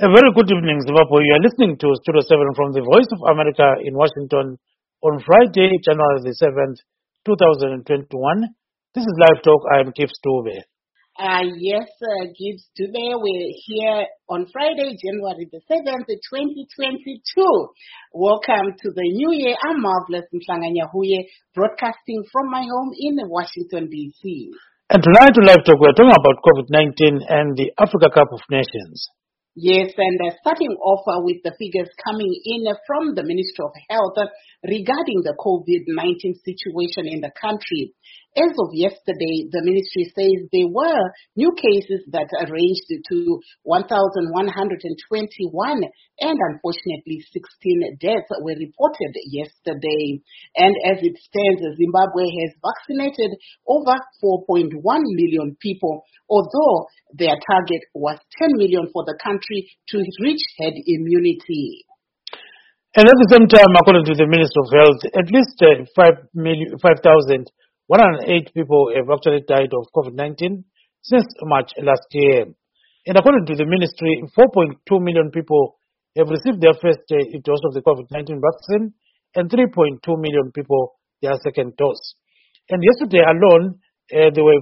A very good evening, Zimbabwe. You are listening to Studio 7 from the Voice of America in Washington on Friday, January the 7th, 2021. This is Live Talk. I am Gibbs Dube. Yes, Gibbs. Today we're here on Friday, January the 7th, 2022. Welcome to the new year. I'm Marvelous Mhlanganya Huye, broadcasting from my home in Washington, D.C. And tonight on Live Talk, we're talking about COVID-19 and the Africa Cup of Nations. Yes, and starting off with the figures coming in from the Ministry of Health regarding the COVID-19 situation in the country. As of yesterday, the ministry says there were new cases that ranged to 1,121, and unfortunately 16 deaths were reported yesterday. And as it stands, Zimbabwe has vaccinated over 4.1 million people, although their target was 10 million for the country to reach herd immunity. And at the same time, according to the Minister of Health, at least 5,108 people have actually died of COVID-19 since March last year. And according to the ministry, 4.2 million people have received their first dose of the COVID-19 vaccine and 3.2 million people their second dose. And yesterday alone, there were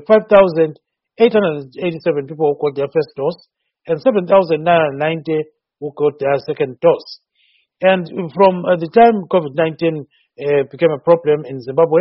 5,887 people who got their first dose and 7,990 who got their second dose. And from the time COVID-19 became a problem in Zimbabwe,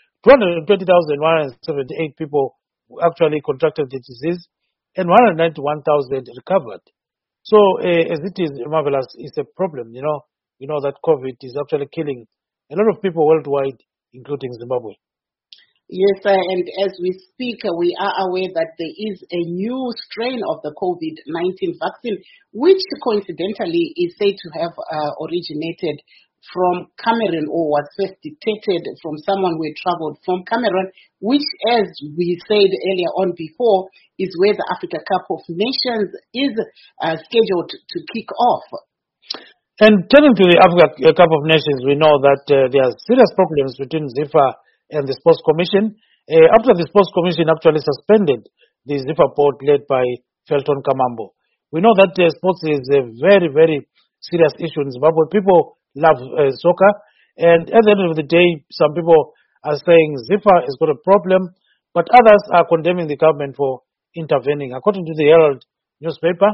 220,178 people actually contracted the disease and 191,000 recovered. So as it is, Marvelous, it's a problem, you know that COVID is actually killing a lot of people worldwide, including Zimbabwe. Yes, and as we speak, we are aware that there is a new strain of the COVID-19 vaccine, which coincidentally is said to have originated from Cameroon, or was first detected from someone who had traveled from Cameroon, which, as we said earlier on before, is where the Africa Cup of Nations is scheduled to kick off. And turning to the Africa Cup of Nations, we know that there are serious problems between ZIFA and the Sports Commission. After the Sports Commission actually suspended the ZIFA board led by Felton Kamambo. We know that sports is a very, very serious issue in Zimbabwe. People love soccer, and at the end of the day, some people are saying ZIFA has got a problem, but others are condemning the government for intervening. According to the Herald newspaper,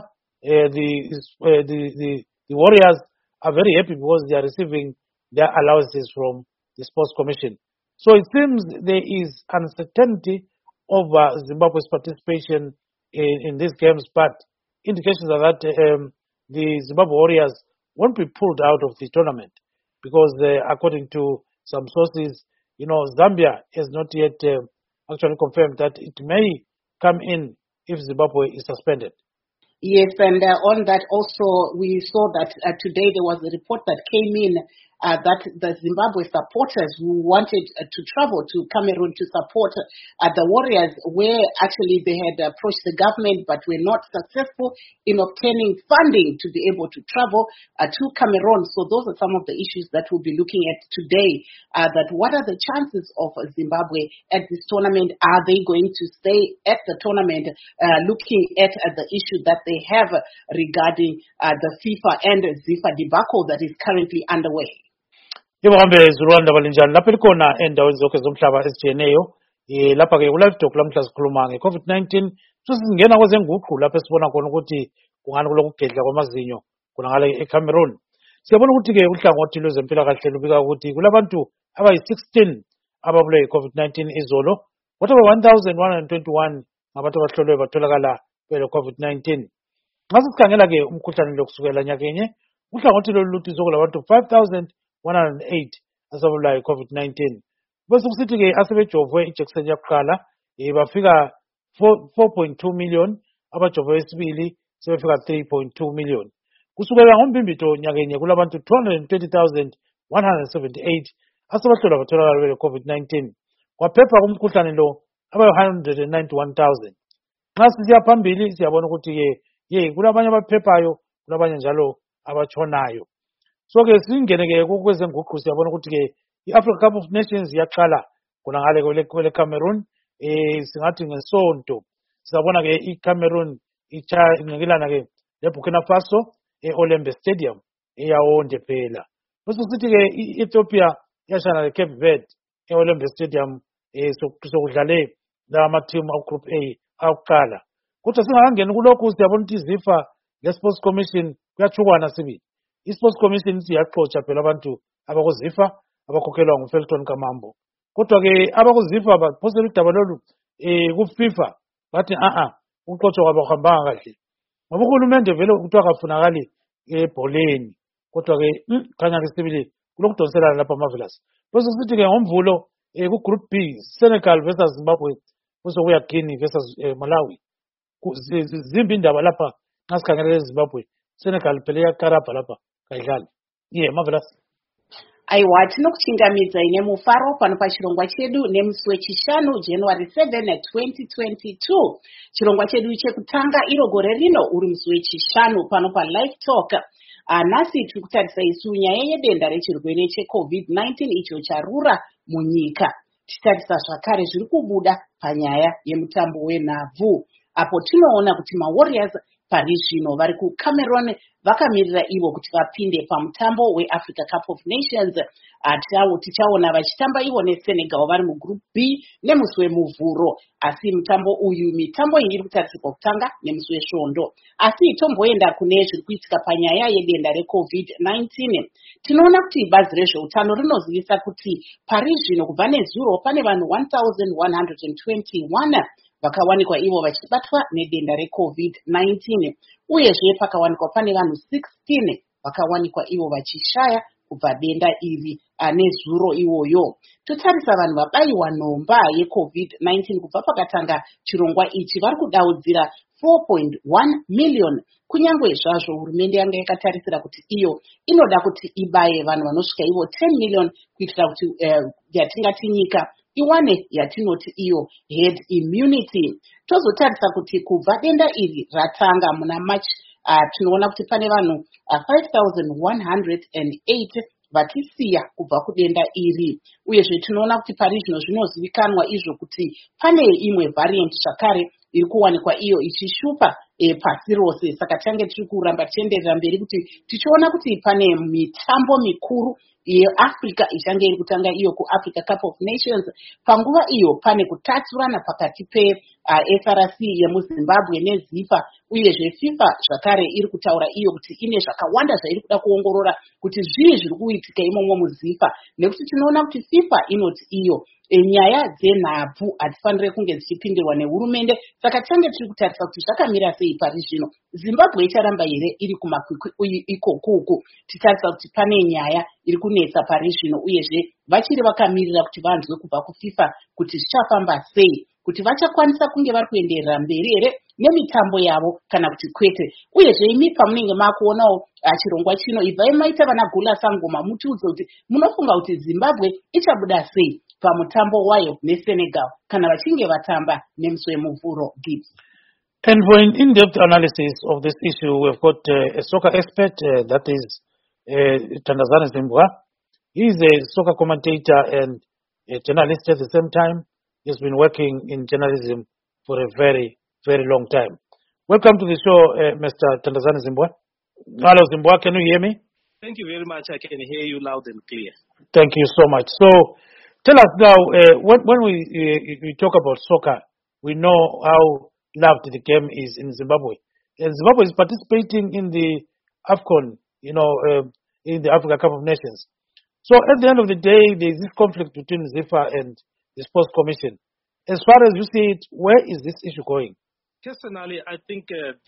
the Warriors are very happy because they are receiving their allowances from the Sports Commission. So it seems there is uncertainty over Zimbabwe's participation in these games, but indications are that the Zimbabwe Warriors won't be pulled out of the tournament because, according to some sources, Zambia has not yet actually confirmed that it may come in if Zimbabwe is suspended. Yes, and on that also, we saw that today there was a report that came in that the Zimbabwe supporters who wanted to travel to Cameroon to support the Warriors, where actually they had approached the government but were not successful in obtaining funding to be able to travel to Cameroon. So those are some of the issues that we'll be looking at today. That what are the chances of Zimbabwe at this tournament? Are they going to stay at the tournament? Looking at the issue that they have regarding the FIFA and ZIFA debacle that is currently underway. Ihambe Rwanda balinjani lapha likhona endaweni zonke zomhlaba ezijiyeneyo lapha ke kulive talk lamhla sikhuluma nge-COVID-19 sesingena kwezenguqu lapha esibona khona ukuthi kungani kulokugedla kwamazinyo khona ngale eCameroon. Siyabona ukuthi ke uhlangothi lwezempilakahle lubika ukuthi kulabantu abayi-16 ababulawe yi-COVID-19 izolo, kodwa 1,121 ngabantu abahlolwe batholakala bele-COVID-19. Nxa sikhangela ke umkhuhlane lo kusukela nyakenye, uhlangothi lolu luthi sokulabantu 5,108 asabulawa yi-COVID-19. Bese kusithi ke asebejovwe ijekiseni yakuqala bafika 4.2 million, abajovwe esibili sebefika 3.2 million. Kusukela ngoMbimbithi nyakenye kulabantu 220,178 asebahlolwa batholakala bele-COVID-19. Kwaphepha kumkhuhlane lo abayi-191,000. Nxa sisiya phambili siyabona ukuthi ke kulabanye abaphephayo, kulabanye njalo abatshonayo. So ke singene ke kwezenguqu siyabona ukuthi ke i-Africa Cup of Nations iyaqala khona ngale kwele Cameroon. Singathi ngesonto sizabona ke iCameroon inqikilana ke leBurkina Faso, e-Olembe Stadium eyaWonde phela. Bese sithi ke i-Ethiopia yashana le-Cape Verde e-Olembe Stadium sokudlale la ama-team aku-Group A akuqala. Kodwa singakangeni kulokhu siyabona ukuthi iZIFA le-Sports Commission kuyachukwana sibili. I-Sports Commission ithi yaxotsha phela abantu abakuZIFA abakhokhelwa nguFelton Kamambo. Kodwa-ke abakuZIFA baphosela udaba lolu ku-FIFA bathi ukuxotshwa kwabo kuhambanga kahle. Ngoba uhulumende vele kuthiwa akafunakali ebholeni. Kodwa-ke khanya-ke sibili kulokudonselana lapha Marvelous. Bese sithi-ke ngoMvulo ku-Group B Senegal versus Zimbabwe kuzokuya Guinea versus Malawi. Zimbi indaba lapha nxa sikhangelele Zimbabwe. Senegal phela iyakarabha lapha kayidlali. Marvelous. Aiwa, tinokuchingamidza ine mufaro pano pachirongwa chedu nemusi wechishanu January 7, 2022. Chirongwa chedu chekutanga iro gore rino uri musi wechishanu pano paLive Talk. Nhasi tiri kutarisa isu nyaya yedenda rechirwere cheCovid-19 icho charura munyika. Tichitarisa zvakare zviri kubuda panyaya yemutambo wenhabvu. Apo tinoona kuti maWarriors pari zvino vari kuCameroon vakamirira ivo kuti vapinde pamutambo weAfrica Cup of Nations. Tichaona vachitamba ivo neSenegal vari muGroup B nemusi wemuvhuro. Asi mutambo uyu mitambo iyi iri kutarisirwa kutanga nemusi wesvondo. Asi tomboenda kune zviri kuitika panyaya yedenda reCovid-19. Tinoona kuti bazi rezveutano rinozivisa kuti pari zvino kubva nezuro pane vanhu 1121 vakawanikwa ivo vachibatwa nedenda reCovid-19. Uyezve pakawanikwa pane vanhu 16 vakawanikwa ivo vachishaya kubva denda iri nezuro iwoyo. Totarisa vanhu vabayiwa nhomba yeCovid-19 kubva pakatanga chirongwa ichi vari kudaudzira 4.1 million. Kunyangwe zvazvo hurumende yanga yakatarisira kuti iyo inoda kuti ibaye vanhu vanosvika ivo 10 million kuitira kuti yatingati nyika iwane yatinoti iyo herd immunity. Tozotarisa kuti kubva denda iri ratanga muna March tinoona kuti pane vanhu 5,108 vatisiya kubva kudenda iri. Uyezve tinoona kuti pari zvino zvinozivikanwa izvo kuti pane imwe variant zvakare iri kuwanikwa iyo ichishupa pasi rose. Saka tange tiri kuramba tichienderera mberi kuti tichiona kuti pane mitambo mikuru yeAfrica ichange iri kutanga iyo kuAfrica Cup of Nations. Panguva iyo pane kutatsurana pakati peSRC yemuZimbabwe neZIFA. Uyezve FIFA zvakare iri kutaura iyo kuti ine zvakawanda zvairi kuda kuongorora kuti zvii zviri kuitika imomo muZIFA, nekuti tinoona kuti FIFA inoti iyo nyaya dzenhabvu hadzifanire kunge dzichipindirwa nehurumende. Saka tange tiri kutarisa kuti zvakamira sei pari zvino. Zimbabwe icharamba here iri kumakwikwi ikokuku. Titarisa kuti pane nyaya iri kunetsa pari zvino, uyezve vachiri vakamirira kuti vanzwe kubva kuFIFA kuti zvichafamba sei, kuti vachakwanisa kunge vari kuenderera mberi here nemitambo yavo kana kuti kwete. Uyezve imi pamunenge makuonawo chirongwa chino, ibvai maita vana Gula Sangoma mutiudze kuti munofunga kuti Zimbabwe ichabuda sei pamutambo wayo neSenegal kana vachinge vatamba nemusi wemuvhuro. Gibbs. And for an in-depth analysis of this issue, we've got a soccer expert, that is Thandazani Zimbwa. He's a soccer commentator and a journalist at the same time. He's been working in journalism for a very, very long time. Welcome to the show, Mr. Thandazani Zimbwa. Hello, Zimbwa, can you hear me? Thank you very much. I can hear you loud and clear. Thank you so much. So, tell us now, when we talk about soccer, we know how loved the game is in Zimbabwe. And Zimbabwe is participating in the AFCON, in the Africa Cup of Nations. So at the end of the day, there is this conflict between ZIFA and the Sports Commission. As far as you see it, where is this issue going? Personally, I think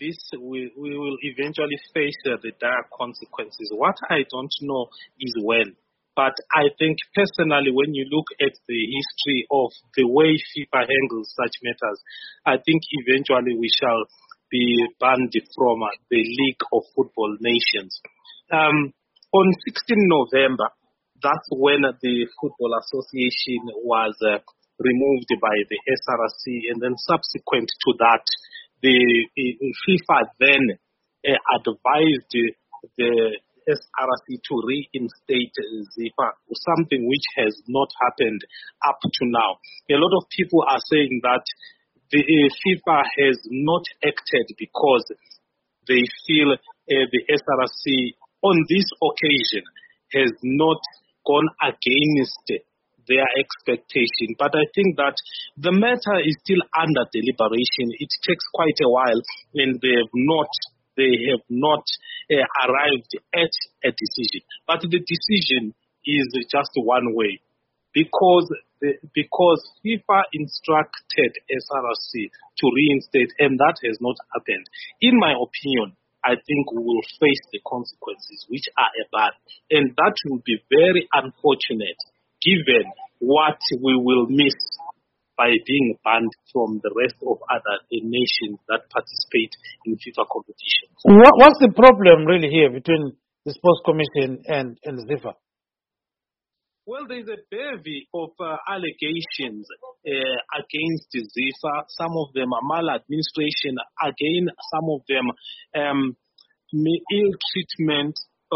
we will eventually face the dire consequences. What I don't know is when. But I think personally, when you look at the history of the way FIFA handles such matters, I think eventually we shall be banned from the League of Football Nations. On 16 November, that's when the Football Association was removed by the SRC, and then subsequent to that, the FIFA then advised the SRC to reinstate ZIFA, something which has not happened up to now. A lot of people are saying that the FIFA has not acted because they feel the SRC on this occasion has not gone against their expectation. But I think that the matter is still under deliberation. It takes quite a while, and they have not arrived at a decision. But the decision is just one way, because FIFA instructed SRC to reinstate, and that has not happened. In my opinion, I think we will face the consequences, which are a ban, and that will be very unfortunate given what we will miss by being banned from the rest of other nations that participate in FIFA competitions. What's the problem really here between the Sports Commission and FIFA? Well, there's a bevy of allegations against FIFA. Some of them are maladministration. Again, some of them ill treatment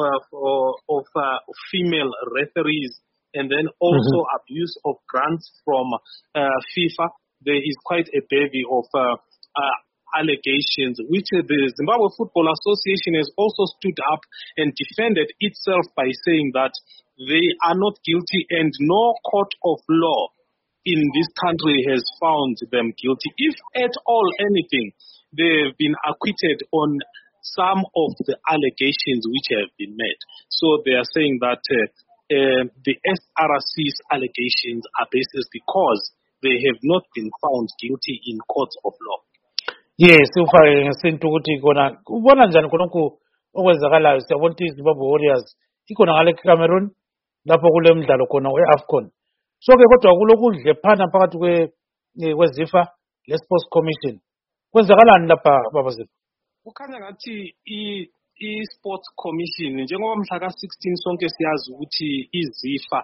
of female referees, and then also abuse of grants from FIFA. There is quite a bevy of allegations, which the Zimbabwe Football Association has also stood up and defended itself by saying that they are not guilty and no court of law in this country has found them guilty. If at all anything, they've been acquitted on some of the allegations which have been made. So they are saying that the SRC's allegations are baseless because they have not been found guilty in courts of law. Yes, ufake ngesinto ukuthi kona ubona njani khonokho okwenzakalayo. Siyabona ukuthi iZimbabwe Warriors ikhona ngale Cameroon lapho kule mdlalo khona we-AFCON. So ke kodwa kulokudle phana phakathi kweZIFA le-Sports Commission. Kwenzakalani lapha baba Zipho? Kukhanya ngathi i-Sports Commission njengoba mhla ka-16 sonke siyazi ukuthi iZIFA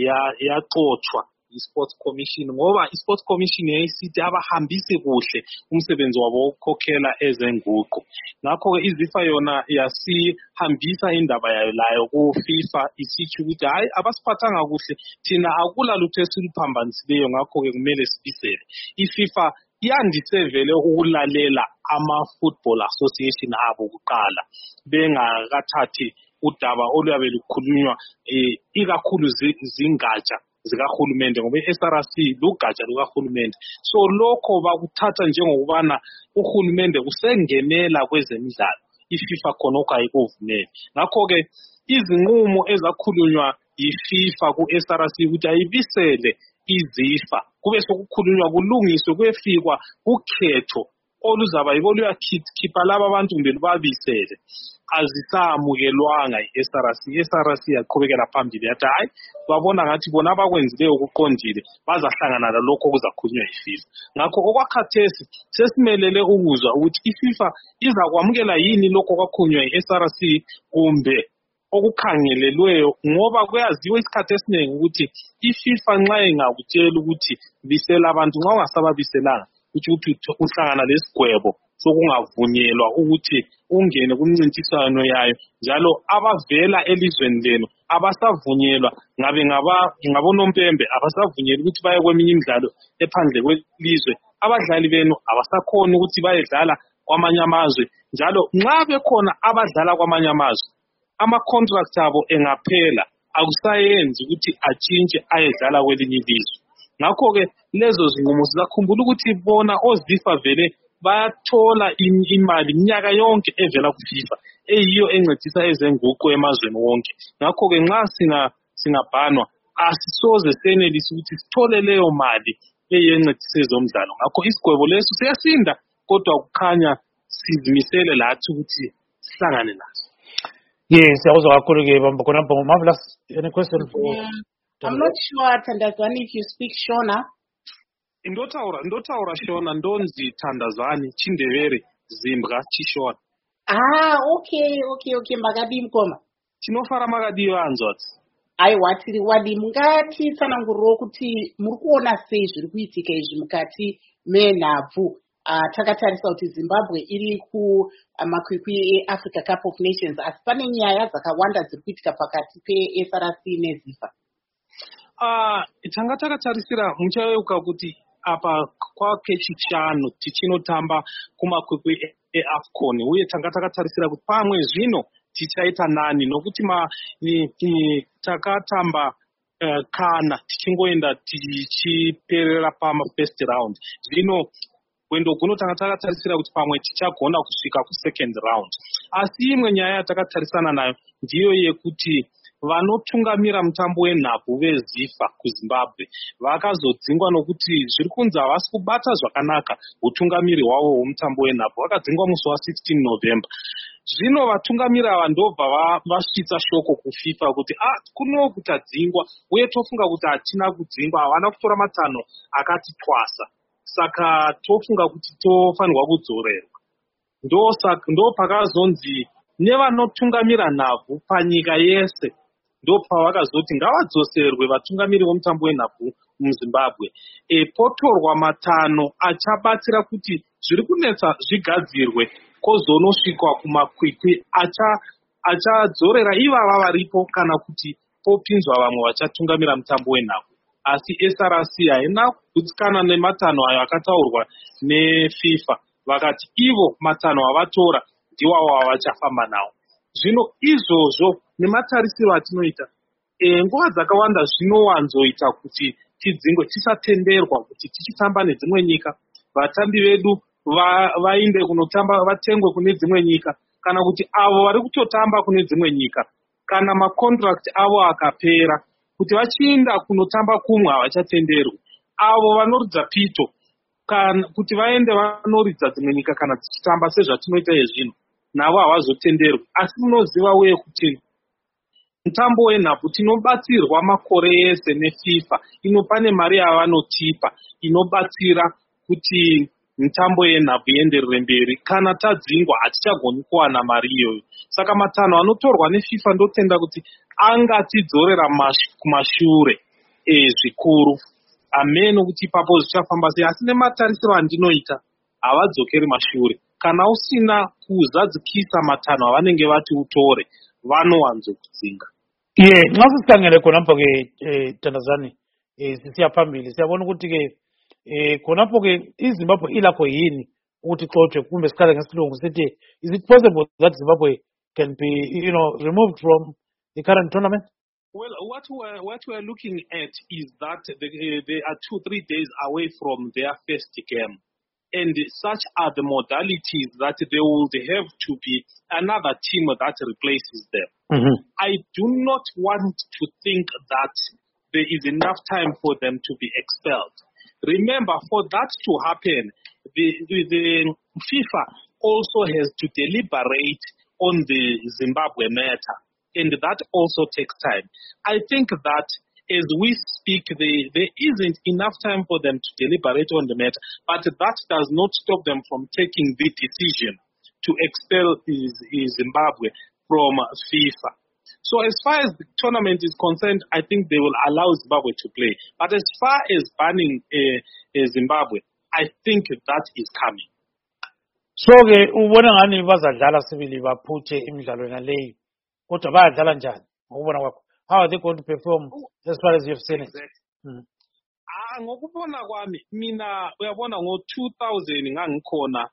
yaxoxwa i-Sports Commission ngoba i-Sports Commission yayisithi abahambise kuhle umsebenzi wabo wokukhokhela ezenguqu. Ngakho-ke iZIFA yona yasihambisa indaba yayo layo ku-FIFA isithi ukuthi hayi abasiphathanga kuhle, thina akula lutho esiluphambanisileyo, ngakho-ke kumele sibisele. I-FIFA yandise vele ukulalela ama-Football Association abo kuqala bengakathathi udaba oluyabe lukhulunywa ikakhulu zingatsha zikahulumende ngoba i-SRC lugatsha lukahulumende. So lokho bakuthatha njengokubana uhulumende usengenela kwezemidlalo, i-FIFA khonokho ayikuvumeli. Ngakho-ke izinqumo ezakhulunywa yi-FIFA ku-SRC ukuthi ayibisele iZIFA kube sokukhulunywa kulungiswe kuyefikwa ukhetho oluzaba yibo luyakhipha laba abantu kumbe lubabisele, azisamukelwanga i-SRC. I-SRC yaqhubekela phambili yathi hayi babona ngathi bona abakwenzileyo kuqondile bazahlangana lalokho okuzakhulunywa yi-FIFA. Ngakho okwakhathesi sesimelele ukuzwa ukuthi i-FIFA izakwamukela yini lokho kwakhulunywa yi-SRC kumbe okukhangelelweyo, ngoba kuyaziwa isikhathi esiningi ukuthi i-FIFA nxa ingakutshela ukuthi bisela abantu, nxa ungasababiselanga ukuthi uhlangana lesigwebo sokungavunyelwa ukuthi ungene kumncintiswano yayo, njalo abavela elizweni lenu abasavunyelwa ngabonompembe abasavunyelwa ukuthi baye kweminye imidlalo ephandle kwelizwe. Abadlali benu abasakhona ukuthi bayedlala kwamanye amazwe, njalo nxa bekhona abadlala kwamanye amazwe ama-contract abo engaphela akusayenzi ukuthi atshintshe ayedlala kwelinye ilizwe. Ngakho-ke lezo zinqumo sizakhumbula ukuthi bona oZIFA vele bayathola imali minyaka yonke evela ku-FIFA eyiyo encedisa ezenguqu emazweni wonke. Ngakho-ke nxa singabhanwa asisoze senelise ukuthi sithole leyo mali eyencedisa ezomdlalo. Ngakho isigwebo leso siyasinda, kodwa kukhanya sizimisele lathi ukuthi sihlangane naso. Yes, siyakuzwa kakhulu-ke bamba khonapho. Marvelous, any question for? I'm not sure, Thandazani, if you speak Shona. Ndotaura Shona, ndonzi Thandazani, Chindevere, Zimbra, Chishona. Okay, Magadi Mkoma. Tinofara Magadi Anzot. I watiri wadi mungati tsananguriro kuti muri kuona sei zviri kuitika izvi mukati menhabvu takatarisa kuti Zimbabwe iri kumakwikwi eAfrica Cup of Nations, asi pane nyaya dzakawanda dziri kuitika pakati peSRC neZIFA. Tanga takatarisira muchayeuka kuti apa kwakechishanu tichinotamba kumakwikwi eAFCON uye tanga takatarisira kuti pamwe zvino tichaita nani nokuti takatamba kana tichingoenda tichiperera first round. Zvino wendo guno tanga takatarisira kuti pamwe tichagona kusvika second round. Asi imwe nyaya yatakatarisana nayo ndiyo yekuti vanotungamira mutambo wenhabvu veZIFA kuZimbabwe vakazodzingwa nokuti zviri kunzi havasi kubata zvakanaka utungamiri hwavo hwomutambo wenhabvu. Vakadzingwa musi wa16 November. Zvino vatungamiri ava ndobva vasvitsa shoko kuFIFA kuti kuno kutadzingwa uye tofunga kuti hatina kudzingwa, havana kutora matanho akati twasa, saka tofunga kuti tofanirwa kudzorerwa. Ndo pakazonzi nevanotungamira nhabvu panyika yese ndopavakazoti ngavadzoserwe vatungamiri vomutambo wenhabvu muZimbabwe. Potorwa matanho achabatsira kuti zviri kunetsa zvigadzirwe kozonosvikwa kumakwikwi achadzorera ivava varipo kana kuti popinzwa vamwe vachatungamira mutambo wenhabvu. Asi SRC haina kugutsikana nematanho ayo akataurwa neFIFA, vakati ivo matanho avatora ndiwawo avachafamba nawo. Zvino izvozvo nematarisiro atinoita nguva dzakawanda zvinowanzoita kuti tidzingwe tisatenderwa kuti tichitamba nedzimwe nyika, vatambi vedu vainde kunotamba vatengwe kune dzimwe nyika, kana kuti avo vari kutotamba kune dzimwe nyika kana makontrakt avo akapera kuti vachiinda kunotamba kumwe havachatenderwi. Avo vanoridza pito kana kuti vaende vanoridza dzimwe nyika kana tichitamba sezvatinoita zvino navo havazotenderwi. Asi munoziva uye kuti mutambo wenhabvu tinobatsirwa makore ese neFIFA, pane mari yavanotipa inobatsira kuti mutambo yenhabvu ienderere mberi. Kana tadzingwa hatichagoni kuwana mari iyoyo, saka matanho anotorwa neFIFA ndotenda kuti angatidzorera kumashure zvikuru. Amen kuti ipapo zvichafamba sei, asi nematarisiro andinoita havadzokeri mashure. Kana usina kuzadzikisa matanho avanenge vati utore vanowanzokudzinga. Nxa sisikhangele khonapho ke Thandazani sisiya phambili siyabona ukuthi ke khonapho ke iZimbabwe ilakho yini ukuthi ixothwe, kumbe sikhale ngesilungu sithi is it possible that Zimbabwe can be removed from the current tournament? Well, what we're looking at is that they are 2-3 days away from their first game. And such are the modalities that there will have to be another team that replaces them. Mm-hmm. I do not want to think that there is enough time for them to be expelled. Remember, for that to happen, the FIFA also has to deliberate on the Zimbabwe matter, and that also takes time. I think that as we speak, there isn't enough time for them to deliberate on the matter, but that does not stop them from taking the decision to expel Zimbabwe from FIFA. So as far as the tournament is concerned, I think they will allow Zimbabwe to play. But as far as banning Zimbabwe, I think that is coming. So ke ubona ngani bazadlala sibili baphuthe imidlalo naleyo, kodwa bayadlala njani ngokubona kwakho? How are they going to perform as far as you've seen it? Ngokubona kwami mina uyabona ngo-2000 ngangikhona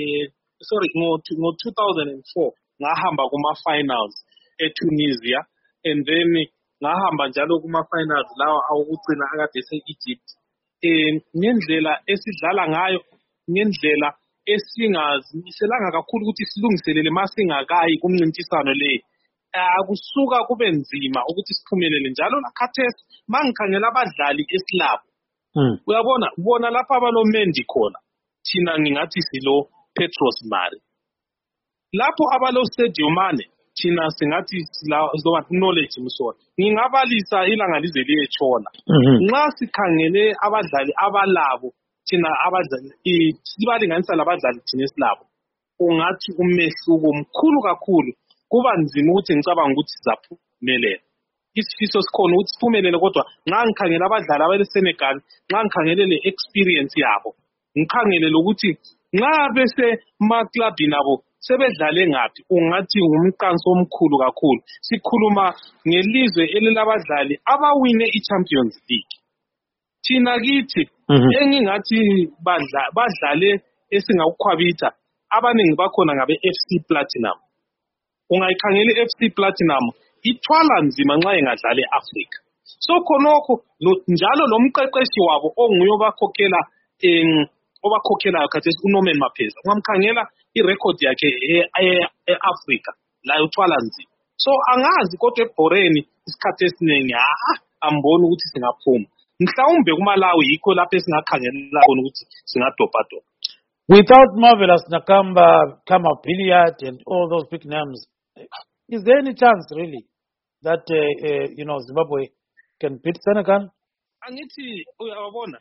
ngo-2004 ngahamba kuma-finals eTunisia, and then ngahamba njalo kuma-finals lawa awokugcina akade ese-Egypt. Ngendlela esidlala ngayo, ngendlela esingazimiselanga kakhulu ukuthi silungiselele masingakayi kumncintiswano le, akusuka kube nzima ukuthi siphumelele. Njalo nakhathesi mangikhangela abadlali esilabo, uyabona bona lapha abalomendi khona, thina ngingathi silo Petros Mari. Lapho abalo Sadio Mane, thina singathi silo knowledge Msona. Ngingabalisa ilanga lize liyetshona. Nxa sikhangele abadlali abalabo, thina abadlali sibalinganisa labadlali thina esilabo, ungathi umehluko mkhulu kakhulu. Kuba nzima ukuthi ngicabanga ukuthi sizaphumelela. Isifiso sikhona ukuthi siphumelele, kodwa nxa ngikhangela abadlali abaleSenegal, nxa ngikhangele le experience yabo, ngikhangele lokuthi nxa bese maklabhi nabo sebedlale ngaphi, ungathi ngumqanso omkhulu kakhulu. Sikhuluma ngelizwe elilabadlali abawine iChampions League. thina kithi engingathi badlale esingawukhwabitha abaningi bakhona ngabe FC Platinum. Ungayikhangela iFC Platinum ithwala nzima nxa engadlala eAfrica. So khonokho njalo lo mqeqeshi wabo onguye obakhokhelayo khathesi uNorman Mapheza. Ungamkhangela irecord yakhe eAfrica la uthwala nzima. So angazi kodwa eBhoreni isikhathi esiningi amboni ukuthi singaphuma. Mhlawumbe kuMalawi yikho lapho esingakhangela khona ukuthi singadobha. Without Marvelous Nakamba, Kama Billiard, and all those big names, is there any chance really that Zimbabwe can beat Senegal? Angithi uyabona.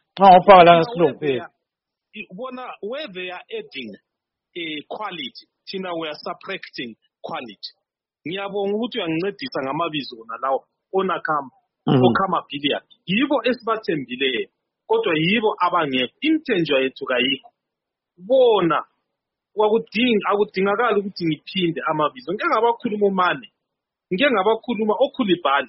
Where they are adding quality, thina we are subtracting quality. Ngiyabonga ukuthi uyangincedisa ngamabizo wona lawo onakamba okama Billiard. Yibo esibathembileyo kodwa yibo abangekho. Intenjo yethu kayikho. Bona akudingakala ukuthi ngiphinde amabizo. Ngeke ngabakhuluma uMane, ngeke ngabakhuluma oKhulibali,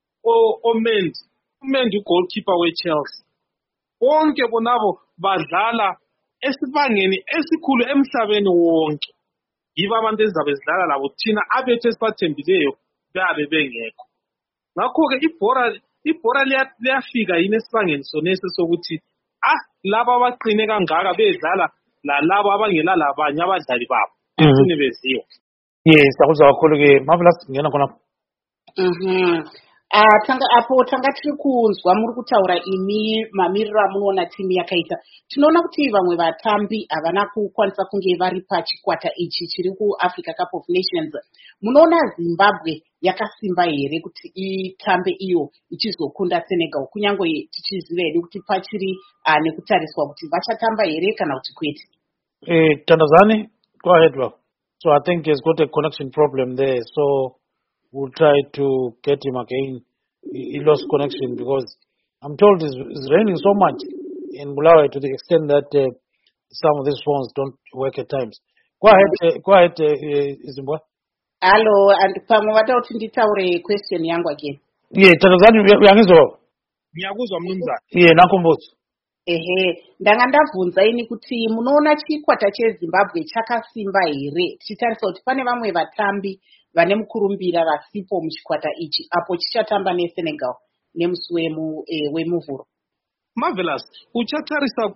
uMendi goalkeeper weChelsea. Bonke bonabo badlala esibangeni esikhulu emhlabeni wonke. Yiba abantu ezabe sidlala labo thina abethu esibathembileyo babe bengekho. Ngakho ke ibhora liyafika yini esibangeni sonese sokuthi laba abaqine kangaka bedlala la labo abangela labanye abadlali babo sine beziwe. Yes, akuzwa kakhulu ke Marvelous ngena khona. Tanga tiri kunzwa muri kutaura imi mamiriro amunoona timu yakaita. Tinoona kuti vamwe vatambi havana kukwanisa kunge vari pachikwata ichi chiri kuAfrica Cup of Nations. Munoona Zimbabwe yakasimba here kuti itambe iyo ichizokunda Senegal, kunyange tichiziva here kuti pachiri nekutariswa kuti vachatamba here kana kuti kwete. Tandazani, go ahead, bro. So I think he's got a connection problem there. So we'll try to get him again. He lost connection because I'm told it's raining so much in Bulawayo to the extent that some of these phones don't work at times. Go ahead, Zimbabwe. Hello, and pamwata kuti nditaure question yangu again. Yeah, Tanzania uyangizwa. Ngiyakuzwa mnumzana. Yeah, nakumbuza. Ndanga ndabvunza ini kuti munoona chikwata cheZimbabwe chakasimba here tichitarisa kuti pane vamwe vatambi vane mukurumbira vasipo muchikwata ichi apo chichatamba neSenegal nemusi wemuvhuro. Marvelous, uchatarisa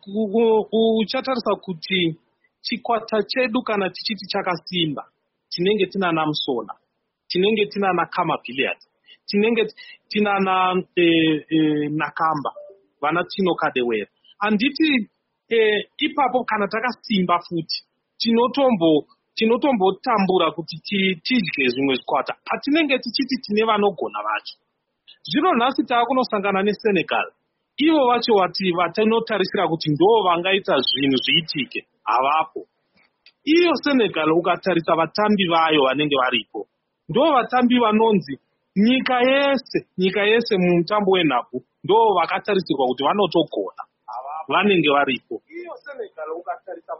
kuti chikwata chedu kana tichiti chakasimba tinenge tina naMsona, tinenge tina naKama Billiard, tinenge tina Nakamba vana Tino Kadewere. Anditi ipapo kana takasimba futi tinotombotambura kuti tidye zvimwe zvikwata patinenge tichiti tine vanogona vacho. Zvino nhasi taakunosangana neSenegal, ivo vacho vatinotarisira kuti ndo vangaita zvinhu zviitike havapo. Iyo Senegal ukatarisa vatambi vayo vanenge varipo ndo vatambi vanonzi nyika yese mumutambo wenhabvu ndo vakatarisirwa kuti vanotogona vanenge varipo. Iyo Senegal ukatarisa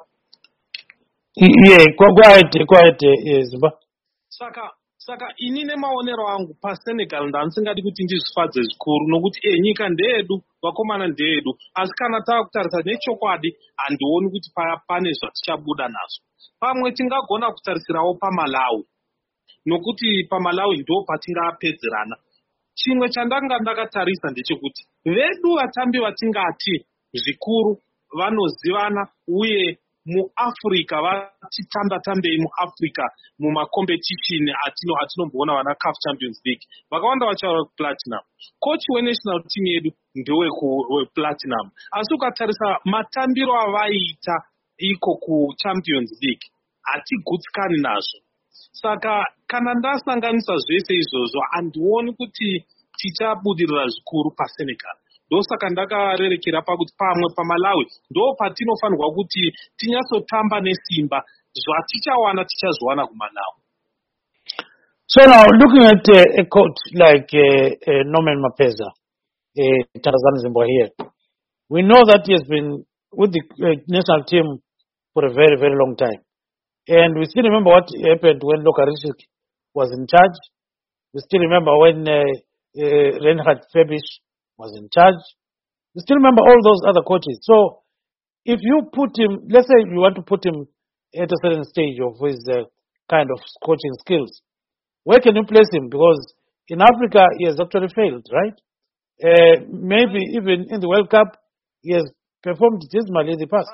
go ahead, Zimbabwe. Saka ini nemaonero angu paSenegal ndanisingadi kuti ndizvifadze zvikuru nokuti nyika ndeyedu, vakomana ndeyedu, asi kana taakutarisa nechokwadi handioni kuti pane zvatichabuda nazvo. Pamwe tingagona kutarisirawo paMalawi nokuti paMalawi ndo patingapedzerana. Chimwe chandanga ndakatarisa ndechekuti vedu vatambi vatingati zvikuru vanozivana uye muAfrica vatitamba-tambei muAfrica mumacompetition atinomboona vana CAF Champions League vakawanda vachawa Platinum. Coach wenational team yedu ndewePlatinum, asi ukatarisa matambiro avaita iko kuChampions League hatigutsikani nazvo. Saka kana ndasanganisa zvese izvozvo handioni kuti tichabudirira zvikuru paSenegal. Ndosaka ndakarerekera pakuti pamwe paMalawi ndo patinofanirwa kuti tinyatsotamba nesimba zvatichawana tichazviwana kuMalawi. So now looking at a coach like Norman Mapheza, Tanzania Zimbabwe here, we know that he has been with the national team for a very, very long time. And we still remember what happened when Lokarishik was in charge. We still remember when Reinhard Fabisch was in charge. You still remember all those other coaches. So if you put him, let's say you want to put him at a certain stage of his kind of coaching skills, where can you place him? Because in Africa, he has actually failed, right? Maybe even in the World Cup, he has performed dismally in the past.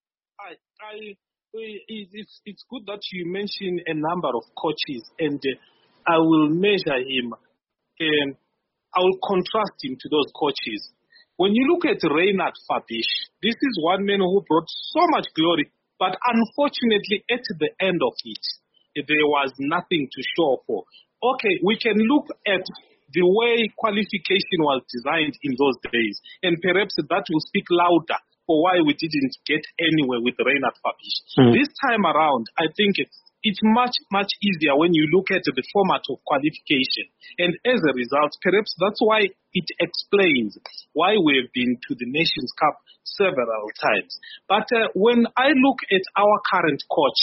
It's good that you mention a number of coaches, and I will measure him. I will contrast him to those coaches. When you look at Reinhard Fabisch, this is one man who brought so much glory, but unfortunately, at the end of it, there was nothing to show for. Okay, we can look at the way qualification was designed in those days, and perhaps that will speak louder for why we didn't get anywhere with Reinhard Fabisch. This time around, I think it's much, much easier when you look at the format of qualification. And as a result, perhaps that's why it explains why we've been to the Nations Cup several times. But when I look at our current coach,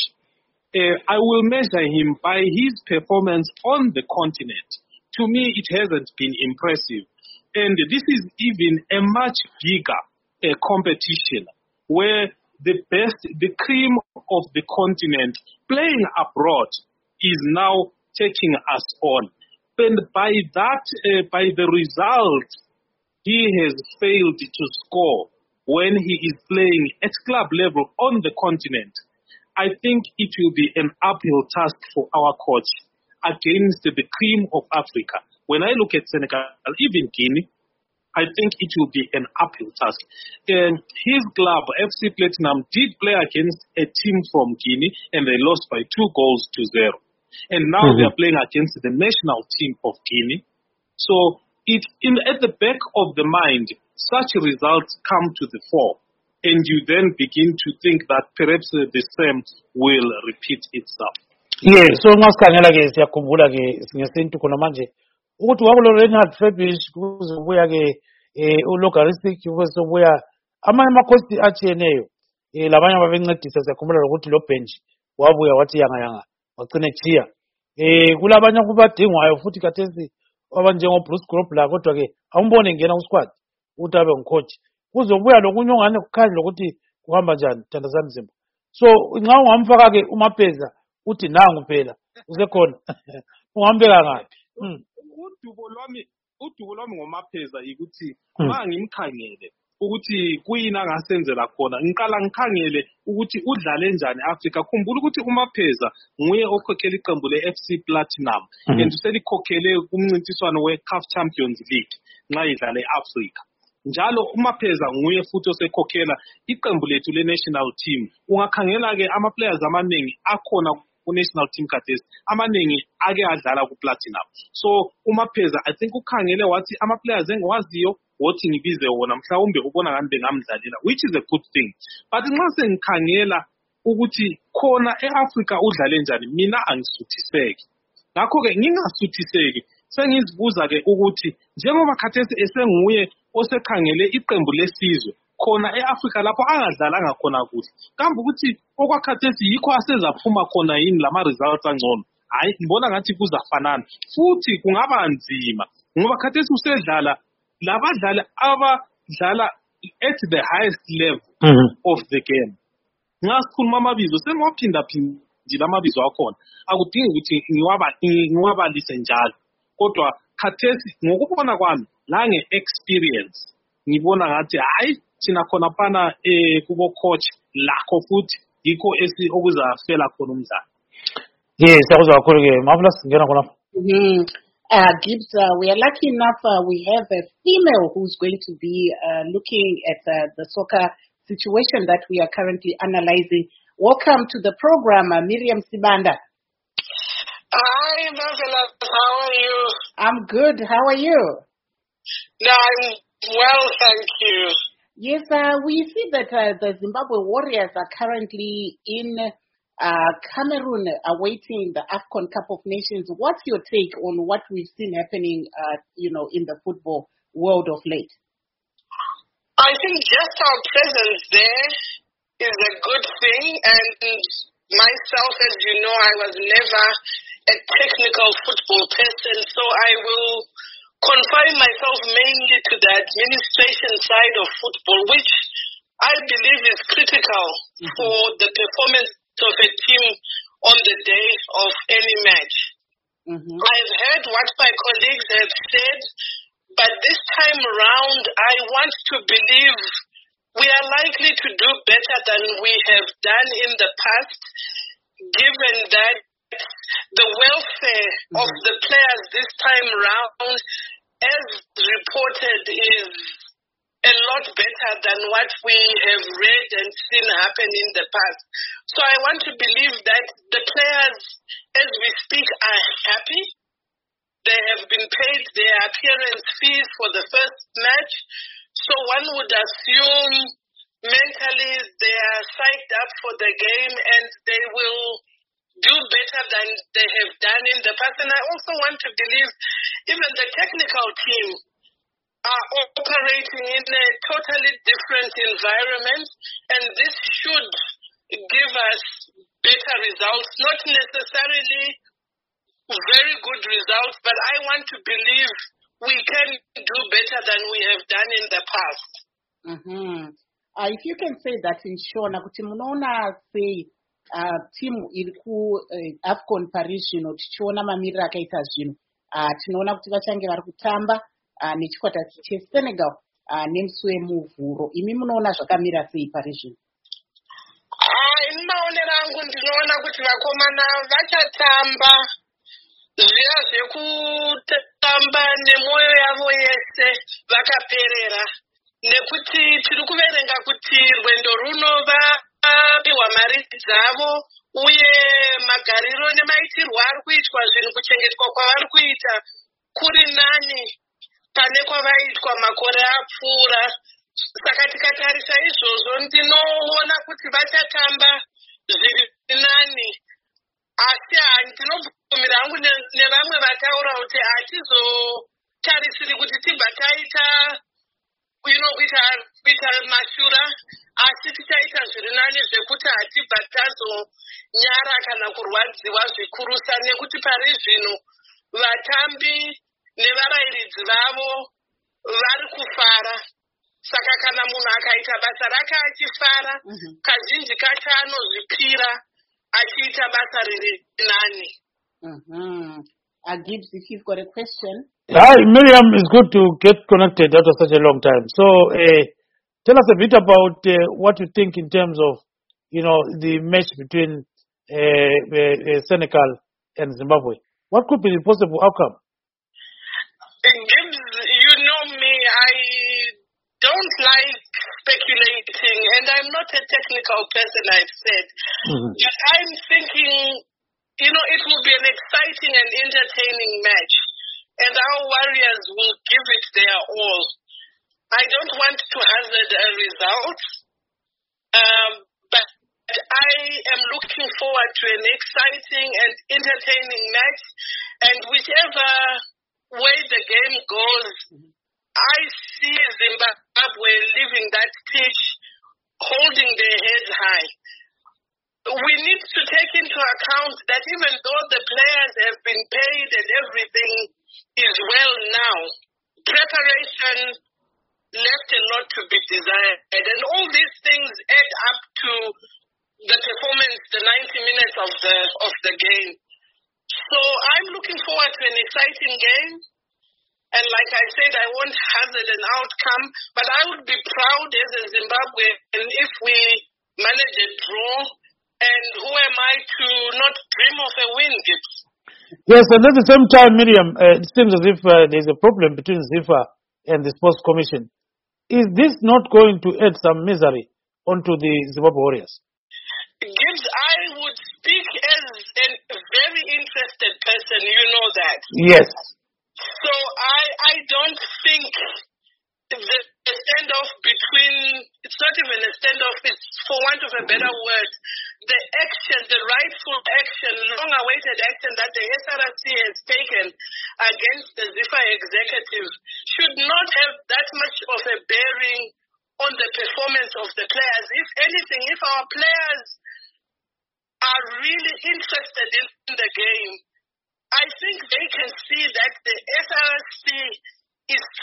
I will measure him by his performance on the continent. To me, it hasn't been impressive. And this is even a much bigger competition where the best, the cream of the continent playing abroad is now taking us on. And by that, by the result, he has failed to score when he is playing at club level on the continent. I think it will be an uphill task for our coach against the cream of Africa. When I look at Senegal, even Guinea, I think it will be an uphill task. His club, FC Platinum, did play against a team from Guinea, and they lost by 2-0. And now they are playing against the national team of Guinea. So at the back of the mind, such results come to the fore. And you then begin to think that perhaps the same will repeat itself. Yeah, so ngasikhangela ke siyakhumbula ke ngesintu khona manje ukuthi wakulo Reinhard Fabisch kuzobuya ke ulogaristic kuzobuya amanye amakhosi atshiyeneyo labanye ababencedisa siyakhumbula ukuthi lo bench wabuya wathi yanga wagcina echiya kulabanye kubadingwayo futhi kathesi abanjengo Bruce Grobler kodwa ke awumbone ngena ku squad ukuthi abe ngcoach kuzobuya lokunye ongane kukhanya lokuthi kuhamba njani Thandazani Mzimba. So nxa ungamfaka ke uMapeza uthi nangu phela usekhona ungambeka ngaphi? Udubo lwami ngoMapeza ukuthi ngimkhangele ukuthi kuyini angasenzela khona, ngiqala ngikhangele ukuthi udlale njani Africa. Khumbula ukuthi uMapeza nguye okhokhela iqembu le-FC Platinum and selikhokhele kumncintiswano we-CAF Champions League nxa idlala e-Africa. Njalo uMapeza nguye futhi osekhokhela iqembu lethu le-national team. Ungakhangela-ke ama-players amaningi akhona ku-national team khathesi, amaningi ake adlala ku-Platinum. So uMapeza I think ukhangele wathi ama-players engiwaziyo wothi ngibize wona mhlawumbe ubona ngani bengamdlalela, which is a good thing. But nxa sengikhangela ukuthi khona e-Africa udlale njani, mina angisuthiseki. Ngakho-ke ngingasuthiseki sengizibuza-ke ukuthi njengoba khathesi esenguye osekhangele iqembu lesizwe khona e-Africa lapho angadlalanga khona kuhle, kambe ukuthi okwakhathesi yikho asezaphuma khona yini lama results angcono? Hayi, ngibona ngathi kuzafanana futhi kungaba nzima ngoba khathesi usedlala labadlali abadlala at the highest level of the game. Ngasikhuluma amabizo sengiwaphindaphindile amabizo akhona, akudingi ukuthi ngiwabalise njalo, kodwa khathesi ngokubona kwami la nge-experience ngibona ngathi hayi thina khona phana kubo coach lakho futhi yikho okuzafela khona umdlalo. Yes, siyakuzwa kakhulu ke Mavla singena khona. Gibbs, we are lucky enough we have a female who's going to be looking at the soccer situation that we are currently analyzing. Welcome to the program, Miriam Sibanda. Hi, Marvelous. How are you? I'm good. How are you? No, I'm well, thank you. Yes, we see that the Zimbabwe Warriors are currently in Cameroon awaiting the AFCON Cup of Nations. What's your take on what we've seen happening, in the football world of late? I think just our presence there is a good thing. And myself, as you know, I was never a technical football person, so I will confine myself mainly to the administration side of football, which I believe is critical for the performance of a team on the day of any match. I've heard what my colleagues have said, but this time around, I want to believe we are likely to do better than we have done in the past, given that the welfare of the players this time around, as reported, is a lot better than what we have read and seen happen in the past. So I want to believe that the players, as we speak, are happy. They have been paid their appearance fees for the first match. So one would assume mentally they are psyched up for the game and they will do better than they have done in the past. And I also want to believe even the technical team are operating in a totally different environment, and this should give us better results, not necessarily very good results, but I want to believe we can do better than we have done in the past. If you can say that in Shona, kuti munoona sei timu iri ku AFCON Paris zvino tichiona mamiriro akaita zvino, tinoona kuti vachange vari kutamba nechikwata cheSenegal nemusi wemuvhuro. Imi munoona zvakamira sei Paris zvino? Maonero angu ndinoona kuti vakomana vachatamba zviya zvekutamba nemwoyo yavo yese vakaperera, nekuti tiri kuverenga kuti rwendo runo vapiwa mari dzavo uye magariro nemaitirwo ari kuitwa zvinhu, kuchengetwa kwavari kuita kuri nani pane kwavaitwa makore apfuura. Saka tikatarisa izvozvo ndinoona kuti vachatamba zviri nani, asi ndinobvumira hangu nevamwe vataura kuti hatizotarisiri kuti tibva taita kuita mashura, asi tichaita zviri nani zvekuti hatibva tazonyara kana kurwadziwa zvikurusa, nekuti pari zvino vatambi nevarairidzi vavo vari kufara. Saka kana munhu akaita basa rake achifara, kazhinji kacho anozvipira achiita basa riri nani. Gibbs, if you've got a question. Hi, Miriam, it's good to get connected after such a long time. So, tell us a bit about what you think in terms of, the match between Senegal and Zimbabwe. What could be the possible outcome? Gibbs, you know me, I don't like speculating, and I'm not a technical person, I've said. But I'm thinking, it will be an exciting and entertaining match, and our Warriors will give it their all. I don't want to hazard a result, but I am looking forward to an exciting and entertaining match, and whichever way the game goes, I see Zimbabwe leaving that pitch holding their heads high. We need to take into account that even though the players have been paid and everything is well now, preparation left a lot to be desired. And all these things add up to the performance, the 90 minutes of the game. So I'm looking forward to an exciting game. And like I said, I won't hazard an outcome, but I would be proud as a Zimbabwean if we manage a draw. And who am I to not dream of a win, Gibbs? Yes, and at the same time, Miriam, it seems as if there's a problem between ZIFA and the Sports Commission. Is this not going to add some misery onto the Zimbabwe Warriors? Gibbs, I would speak as a very interested person, you know that. Yes. So I don't think the standoff between, it's not even a standoff, it's for want of a better word, the action, the rightful action, long-awaited action that the SRC has taken against the ZIFA executive should not have that much of a bearing on the performance of the players. If anything, if our players are really interested in the game, I think they can see that the SRC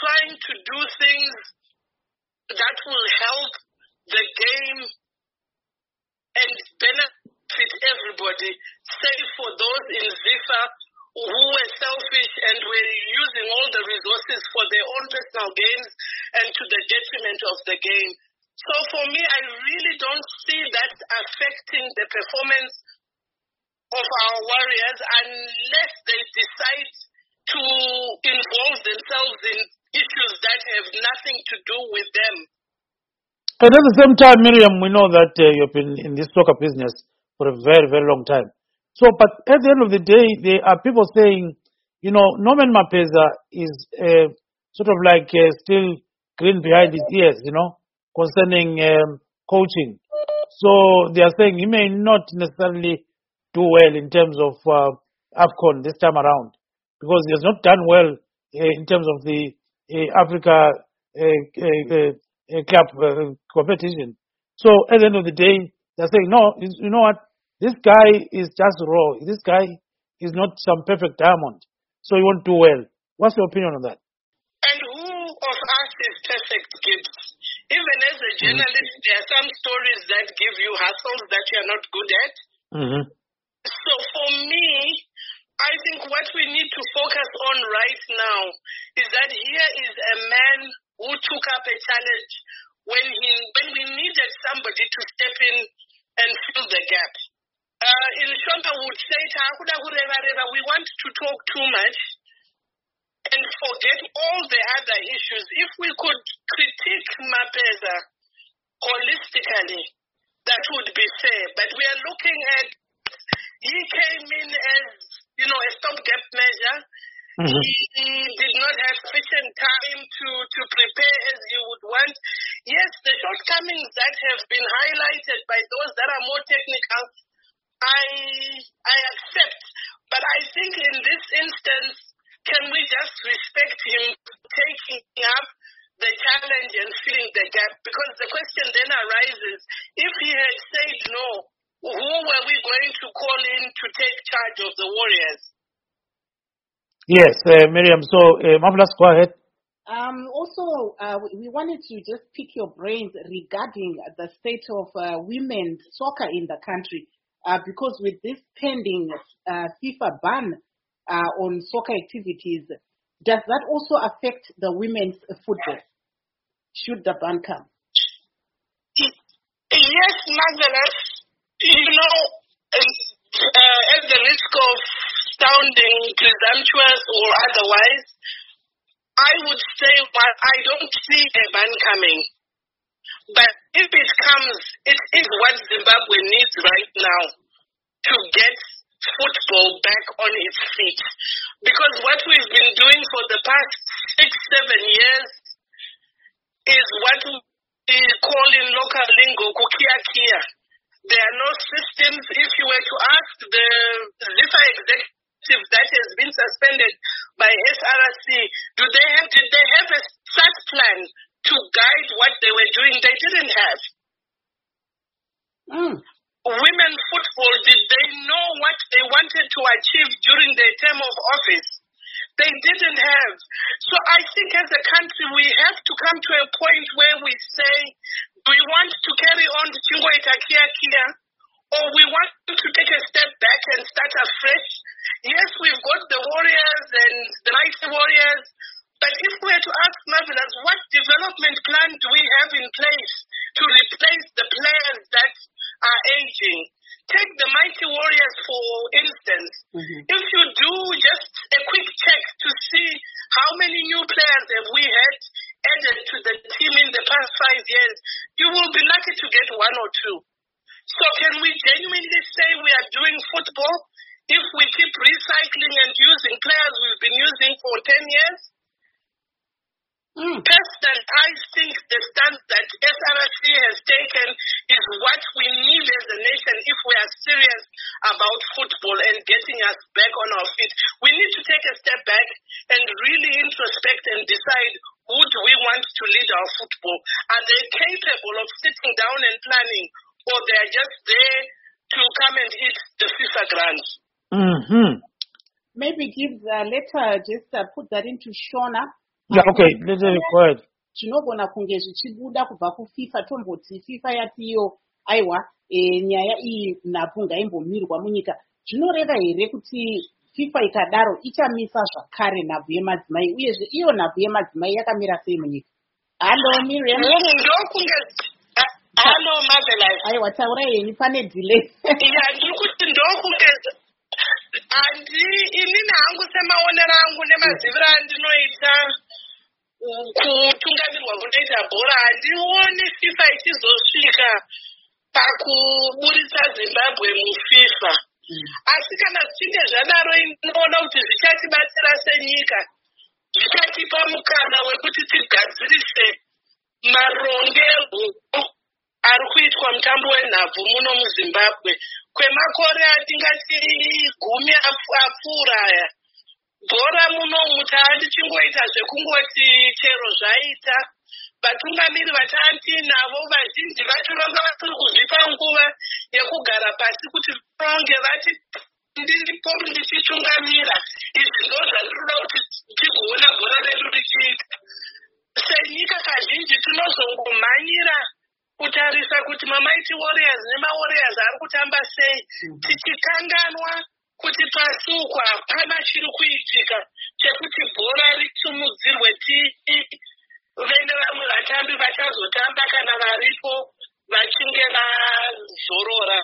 trying to do things that will help the game and benefit everybody, save for those in FIFA who were selfish and were using all the resources for their own personal gains and to the detriment of the game. So for me, I really don't see that affecting the performance of our Warriors unless they decide to involve themselves in issues that have nothing to do with them. And at the same time, Miriam, we know that you've been in this soccer business for a very, very long time. So, but at the end of the day, there are people saying, Norman Mapeza is sort of like still green behind his ears, concerning coaching. So they are saying he may not necessarily do well in terms of AFCON this time around, because he has not done well in terms of the Africa Cup competition. So at the end of the day, they're saying, no, you know what? This guy is just raw. This guy is not some perfect diamond. So he won't do well. What's your opinion on that? And who of us is perfect, Gibbs? Even as a journalist, there are some stories that give you hassles that you are not good at. Mm-hmm. So for me, I think what we need to focus on right now is that here is a man who took up a challenge when we needed somebody to step in and fill the gap. In Shomba would say, we want to talk too much and forget all the other issues. If we could critique Mapeza holistically, that would be fair. But we are looking at, he came in as, a stopgap measure. Mm-hmm. He did not have sufficient time to prepare as you would want. Yes, the shortcomings that have been highlighted by those that are more technical, I accept. But I think in this instance, can we just respect him taking up the challenge and filling the gap? Because the question then arises, if he had said no, who were we going to call in to take charge of the Warriors? Yes, Miriam. So, Marvelous, go ahead. Also, we wanted to just pick your brains regarding the state of women's soccer in the country. Because with this pending FIFA ban on soccer activities, does that also affect the women's football? Should the ban come? Yes, Marvelous. At the risk of sounding presumptuous or otherwise, I would say I don't see a ban coming. But if it comes, it is what Zimbabwe needs right now to get football back on its feet. Because what we've been doing for the past 6-7 years is what we call in local lingo, kukia. There are no systems. If you were to ask the FIFA executive that has been suspended by SRC, did they have a start plan to guide what they were doing? They didn't have. Women football, did they know what they wanted to achieve during their term of office? They didn't have. So I think as a country we have to come to a point where we say, do we want to carry on the Chingoita Kia, or we want to take a step back and start afresh? Yes, we've got the Warriors and the Mighty Warriors, but if we were to ask Marvelous, what development plan do we have in place to replace the players that are aging? Take the Mighty Warriors, for instance. Mm-hmm. If you do just a quick check to see how many new players have we had added to the team in the past 5 years, you will be lucky to get one or two. So can we genuinely say we are doing football if we keep recycling and using players we've been using for 10 years? Personally, I think the stance that SRC has taken is what we need as a nation if we are serious about football and getting us back on our feet. We need to take a step back and really introspect and decide, who do we want to lead our football? Are they capable of sitting down and planning, or they are just there to come and eat the FIFA grants? Maybe let's just put that into Shona. Yeah, okay, let's go ahead. Zvinogona kunge zvichibuda kubva kuFIFA tomboti FIFA yatiyo aiwa nyaya iyi nhapu ngaimbomirwa munyika. Zvinoreva here kuti FIFA ikadaro ichamisa zvakare nhabvu yemadzimai uyezve iyo nhabvu yemadzimai yakamira sei munyika? Hello Miriam. Hello Marvelous. Aiwa taurai henyu pane delay. Ya ndikuti ndokunge inini hangu semaonero angu nemaziviro andinoita kutungamirwa kunoita bhora handioni FIFA ichizosvika pakuburitsa Zimbabwe muFIFA. Asi kana zvichinge zvadaro inoona kuti zvichatibatsira senyika, zvichatipa mukana wekuti tigadzirise marongerwo ari kuitwa mutambo wenhabvu muno muZimbabwe kwemakore atingati 10 apfuura aya. Bhora muno mutichingoita zvekungoti chero zvaita, vatungamiri vatati navo vazhinji vacho vanga vasiri kuzvipa nguva yekugara pasi kuti vange vati ndiripo ndichitungamira. Izvi ndo zvandinoda kuti tigoona bhora redu richiita. Senyika kazhinji tinozongomhanyira kutarisa kuti maMighty Warriors nemaWarriors ari kutamba sei, tichikanganwa kuti pasukwa hapana chiri kuitika chekuti bhora ritsumudzirwe vene vamwe vatambi vachazotamba kana varipo vachinge vazorora.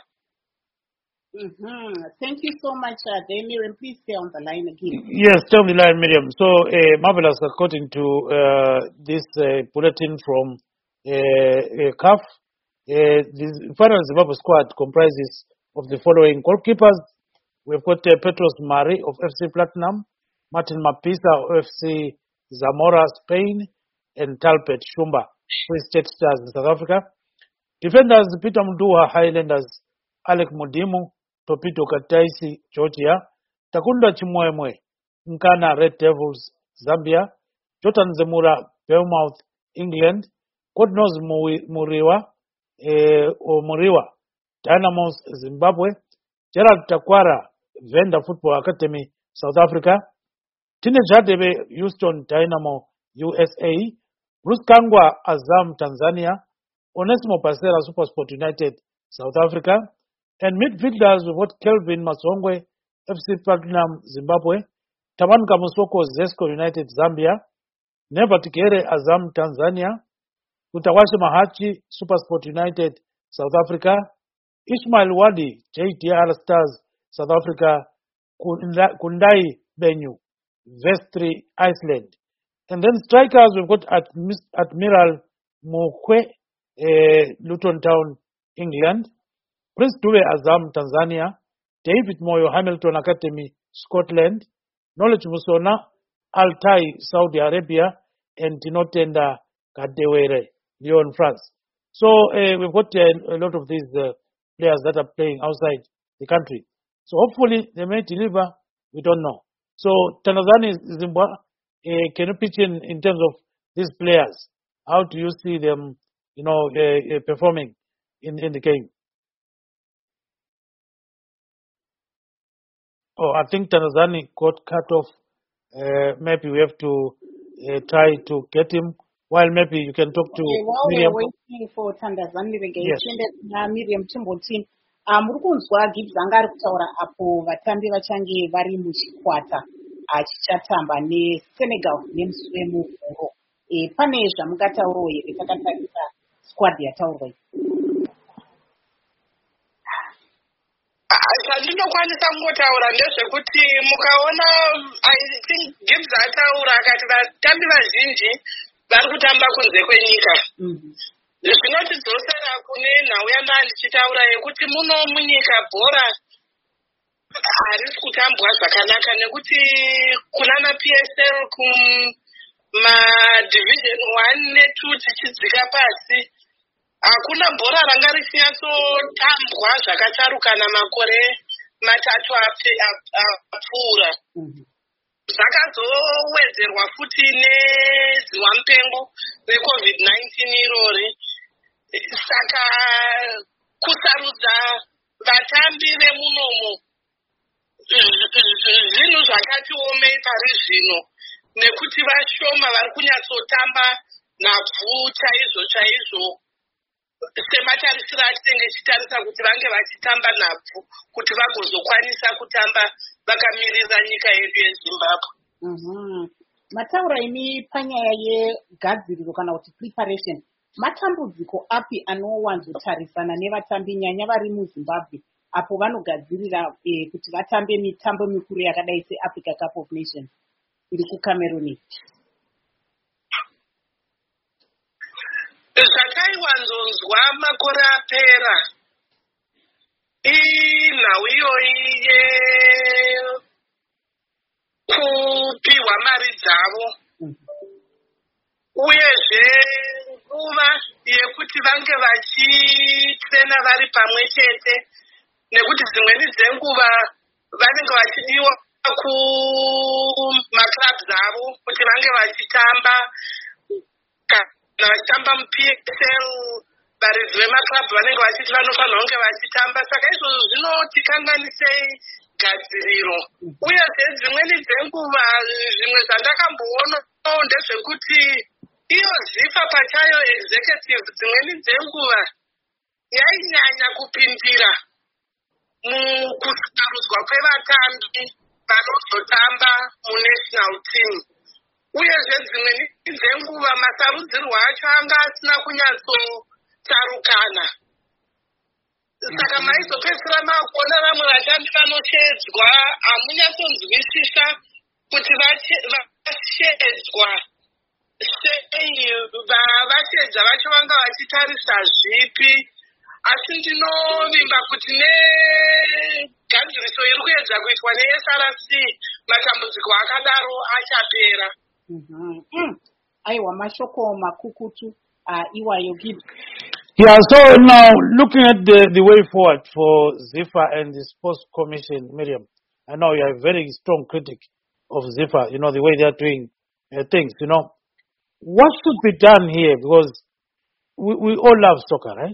Thank you so much, Miriam. Please stay on the line again. Yes, stay on the line, Miriam. So, Marvelous, according to this bulletin from CAF, the final Zimbabwe squad comprises of the following goalkeepers. We've got Petros Mari of FC Platinum, Martin Mapisa of FC Zamora, Spain, and Talpet Shumba, Free State Stars in South Africa. Defenders, Peter Mduha, Highlanders, Alec Mudimu, Topito Kataisi, Georgia, Takunda Chimwemwe, Nkana Red Devils, Zambia, Jotan Zemura, Bournemouth, England, Godnos Muriwa, Dynamos, Zimbabwe, Gerald Takwara, Venda Football Academy, South Africa, Tine Jadebe, Houston Dynamo, USA, Bruce Kangwa, Azam, Tanzania, Onesimo Pasera, Supersport United, South Africa, and midfielders we've got Kelvin Masongwe, FC Platinum, Zimbabwe, Tabanka Musoko, Zesco United, Zambia, Neva Tikere, Azam, Tanzania, Utawashi Mahachi, Supersport United, South Africa, Ismail Wadi, JTR Stars, South Africa, Kundai Benyu, Vestry, Iceland. And then strikers, we've got Admiral Mukwe, Luton Town, England, Prince Dube Azam, Tanzania, David Moyo, Hamilton Academy, Scotland, Knowledge Musona, Altai, Saudi Arabia, and Tinotenda Kadewere, Lyon, France. So we've got a lot of these players that are playing outside the country. So hopefully they may deliver, we don't know. So Tanzania, Zimbabwe, can you pitch in terms of these players? How do you see them, performing in the game? Oh, I think Tanzania got cut off. Maybe we have to try to get him. While maybe you can talk to while Miriam. we're waiting for Tanzania again, Yes. Miriam Chimbotini. Muri kunzwa Gibbs anga ari kutaura apo vatambi vachange vari muchikwata chichatamba neSenegal nemusi wemuvhuro. Pane zvamungataurawo here takatarisa squad yataurwa. Zvandinokwanisa kungotaura ndezvekuti mukaona I think Gibbs ataura akati vatambi vazhinji vari kutamba kunze kwenyika. Zvinotidzosera kune nhau yanga ndichitaura yekuti muno munyika bhora harisi kutambwa zvakanaka nekuti kuna maPSL kumadivision 1 ne2 tichidzika pasi hakuna bhora ranga richinyatsotambwa zvakatarukana makore matatu apfuura. Zvakazowedzerwa futi nedziwamupengo reCovid-19 irori. Saka kusarudza vatambi vemunomo zvinhu zvakati omei pari zvino nekuti vashoma vari kunyatsotamba nhabvu chaizvo chaizvo sematarisiro atinenge tichitarisa kuti vange vachitamba nhabvu kuti vagozokwanisa kutamba vakamirira nyika yedu yeZimbabwe. Mataura imi panyaya yegadziriro kana kuti preparation, matambudziko api anowanzotarisana nevatambi nyanya vari muZimbabwe apo vanogadzirira kuti vatambe mitambo mikuru yakadai seAfrica Cup of Nations iri kuCameroon? Zvataiwanzonzwa makore apera inhau iyoyi yekupiwa mari dzavo uyezve nguva yekuti vange vachitrena vari pamwe chete, nekuti dzimweni dzenguva vanenge vachidiwa kumaklabs avo kuti vange vachitamba kana vachitamba muPSL. Varidzi vemaklabhu vanenge vachiti vanofanira kunge vachitamba, saka izvozvo zvinotikanganisei gadziriro. Uyezve dzimweni dzenguva zvimwe zvandakamboonawo ndezvekuti iyo ZIFA pachayo executive dzimweni dzenguva yainyanya kupindira mukusarudzwa kwevatambi vanozotamba munational team. Uyezve dzimweni dzenguva masarudzirwo acho anga asina kunyatsotarukana. Saka maizopedzisira makuona vamwe vatambi vanoshedzwa, hamunyatsonzwisisa kuti vashedzwa sei, vashedza vacho vanga vachitarisa zvipi. Asi ndinovimba kuti negadziriso iri kuedza kuitwa neSRC matambudziko akadaro achapera. Aiwa, mashoko makukutu iwayo Gibbs. Yeah, so now looking at the way forward for ZIFA and the Sports Commission, Miriam, I know you are a very strong critic of ZIFA, the way they are doing things, What should be done here? Because we all love soccer, right?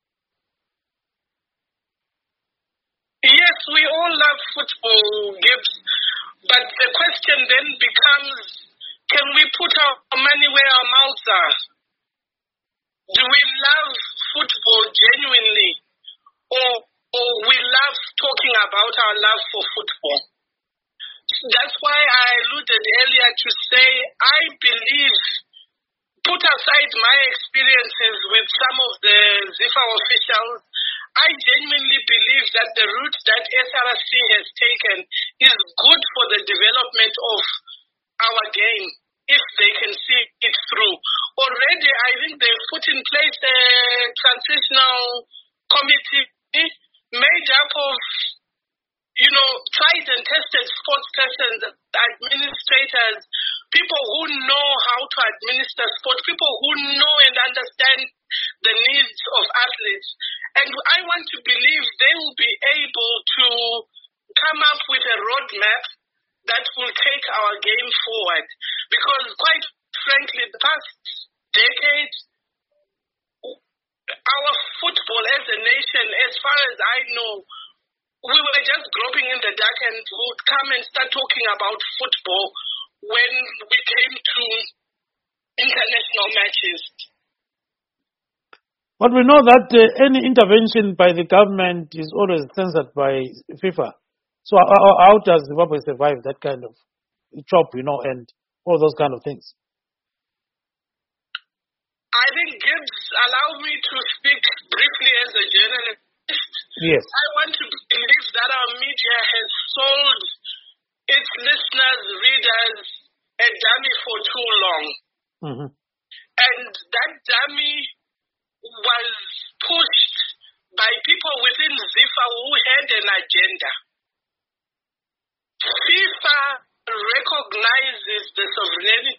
Yes, we all love football, Gibbs. But the question then becomes, can we put our money where our mouths are? Do we love football genuinely? Or we love talking about our love for football? That's why I alluded earlier to say, I believe, put aside my experiences with some of the ZIFA officials, I genuinely believe that the route that SRC has taken is good for the development of our game, if they can see it through. Already, I think they've put in place a transitional committee made up of, tried and tested sports persons, administrators, people who know how to administer sport, people who know and understand the needs of athletes. And I want to believe they will be able to come up with a roadmap that will take our game forward. Because quite frankly, the past decade, our football as a nation, as far as I know, we were just groping in the dark and would come and start talking about football when we came to international matches. But we know that any intervention by the government is always censored by FIFA. So how does Zimbabwe survive that kind of chop, and all those kind of things? I think Gibbs, allow me to speak briefly as a journalist. Yes. I want to believe that our media has sold its listeners, readers, a dummy for too long. And that dummy was pushed by people within ZIFA who had an agenda. FIFA recognizes the sovereignty.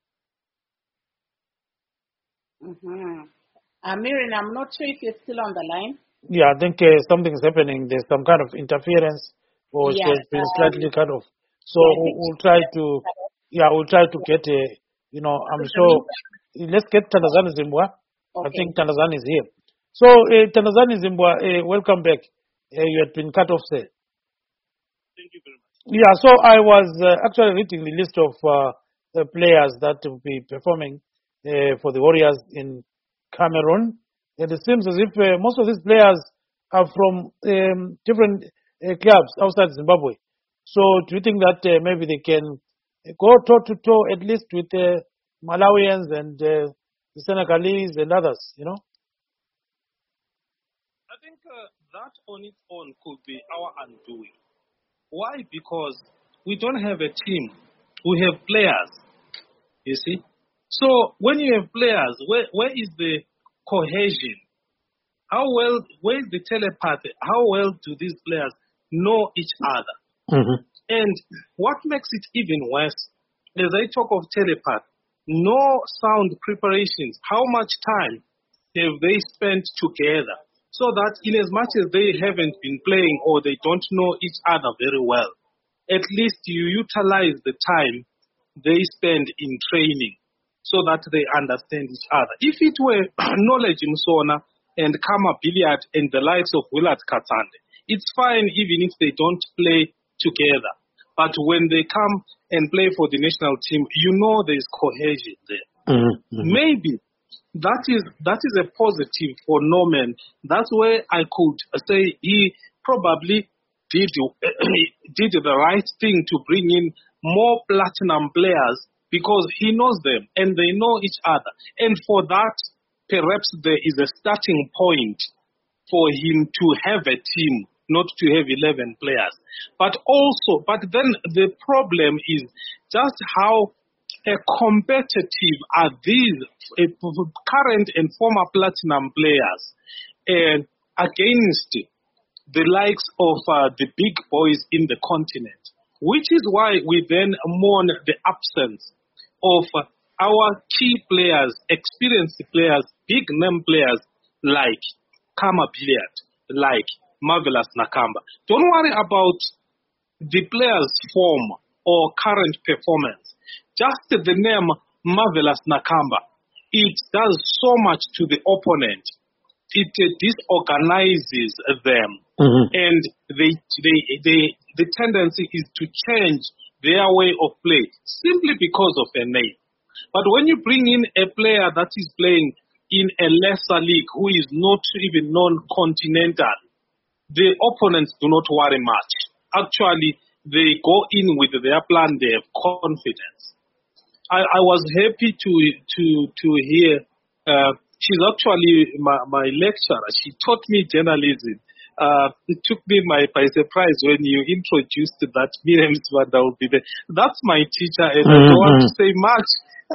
Miriam, I'm not sure if you're still on the line. Yeah, I think something's happening. There's some kind of interference, or it has been slightly cut off. So we'll try to, get I'm sure. Let's get Tanazani Zimbwa. Okay. I think Tanazani is here. So Tanazani Zimbwa, welcome back. You had been cut off, sir. Thank you very much. Yeah, so I was actually reading the list of players that will be performing for the Warriors in Cameroon. And it seems as if most of these players are from different clubs outside Zimbabwe. So do you think that maybe they can go toe-to-toe at least with the Malawians and the Senegalese and others, you know? I think that on its own could be our undoing. Why? Because we don't have a team. We have players, you see. So when you have players, where is the cohesion? Where is the telepathy? How well do these players know each other? Mm-hmm. And what makes it even worse, as I talk of telepath, no sound preparations. How much time have they spent together? So that in as much as they haven't been playing or they don't know each other very well, at least you utilize the time they spend in training so that they understand each other. If it were Knowledge Msona and Kama Billiard and the likes of Willard Katsande, it's fine even if they don't play together. But when they come and play for the national team, you know there's cohesion there. Mm-hmm. Maybe that is a positive for Norman. That's where I could say he probably did the right thing to bring in more platinum players because he knows them and they know each other. And for that, perhaps there is a starting point for him to have a team, not to have 11 players. But then the problem is just how competitive are these current and former platinum players against the likes of the big boys in the continent, which is why we then mourn the absence of our key players, experienced players, big name players like Kama Billiard, like Marvelous Nakamba. Don't worry about the players' form or current performance. Just the name Marvelous Nakamba, it does so much to the opponent. It disorganizes them, mm-hmm. And the tendency is to change their way of play simply because of a name. But when you bring in a player that is playing in a lesser league who is not even non-continental, the opponents do not worry much. Actually, they go in with their plan, they have confidence. I was happy to hear, she's actually my lecturer. She taught me journalism. It took me by surprise when you introduced that Miriam Zwanda will be there. That's my teacher, and I don't want to say much.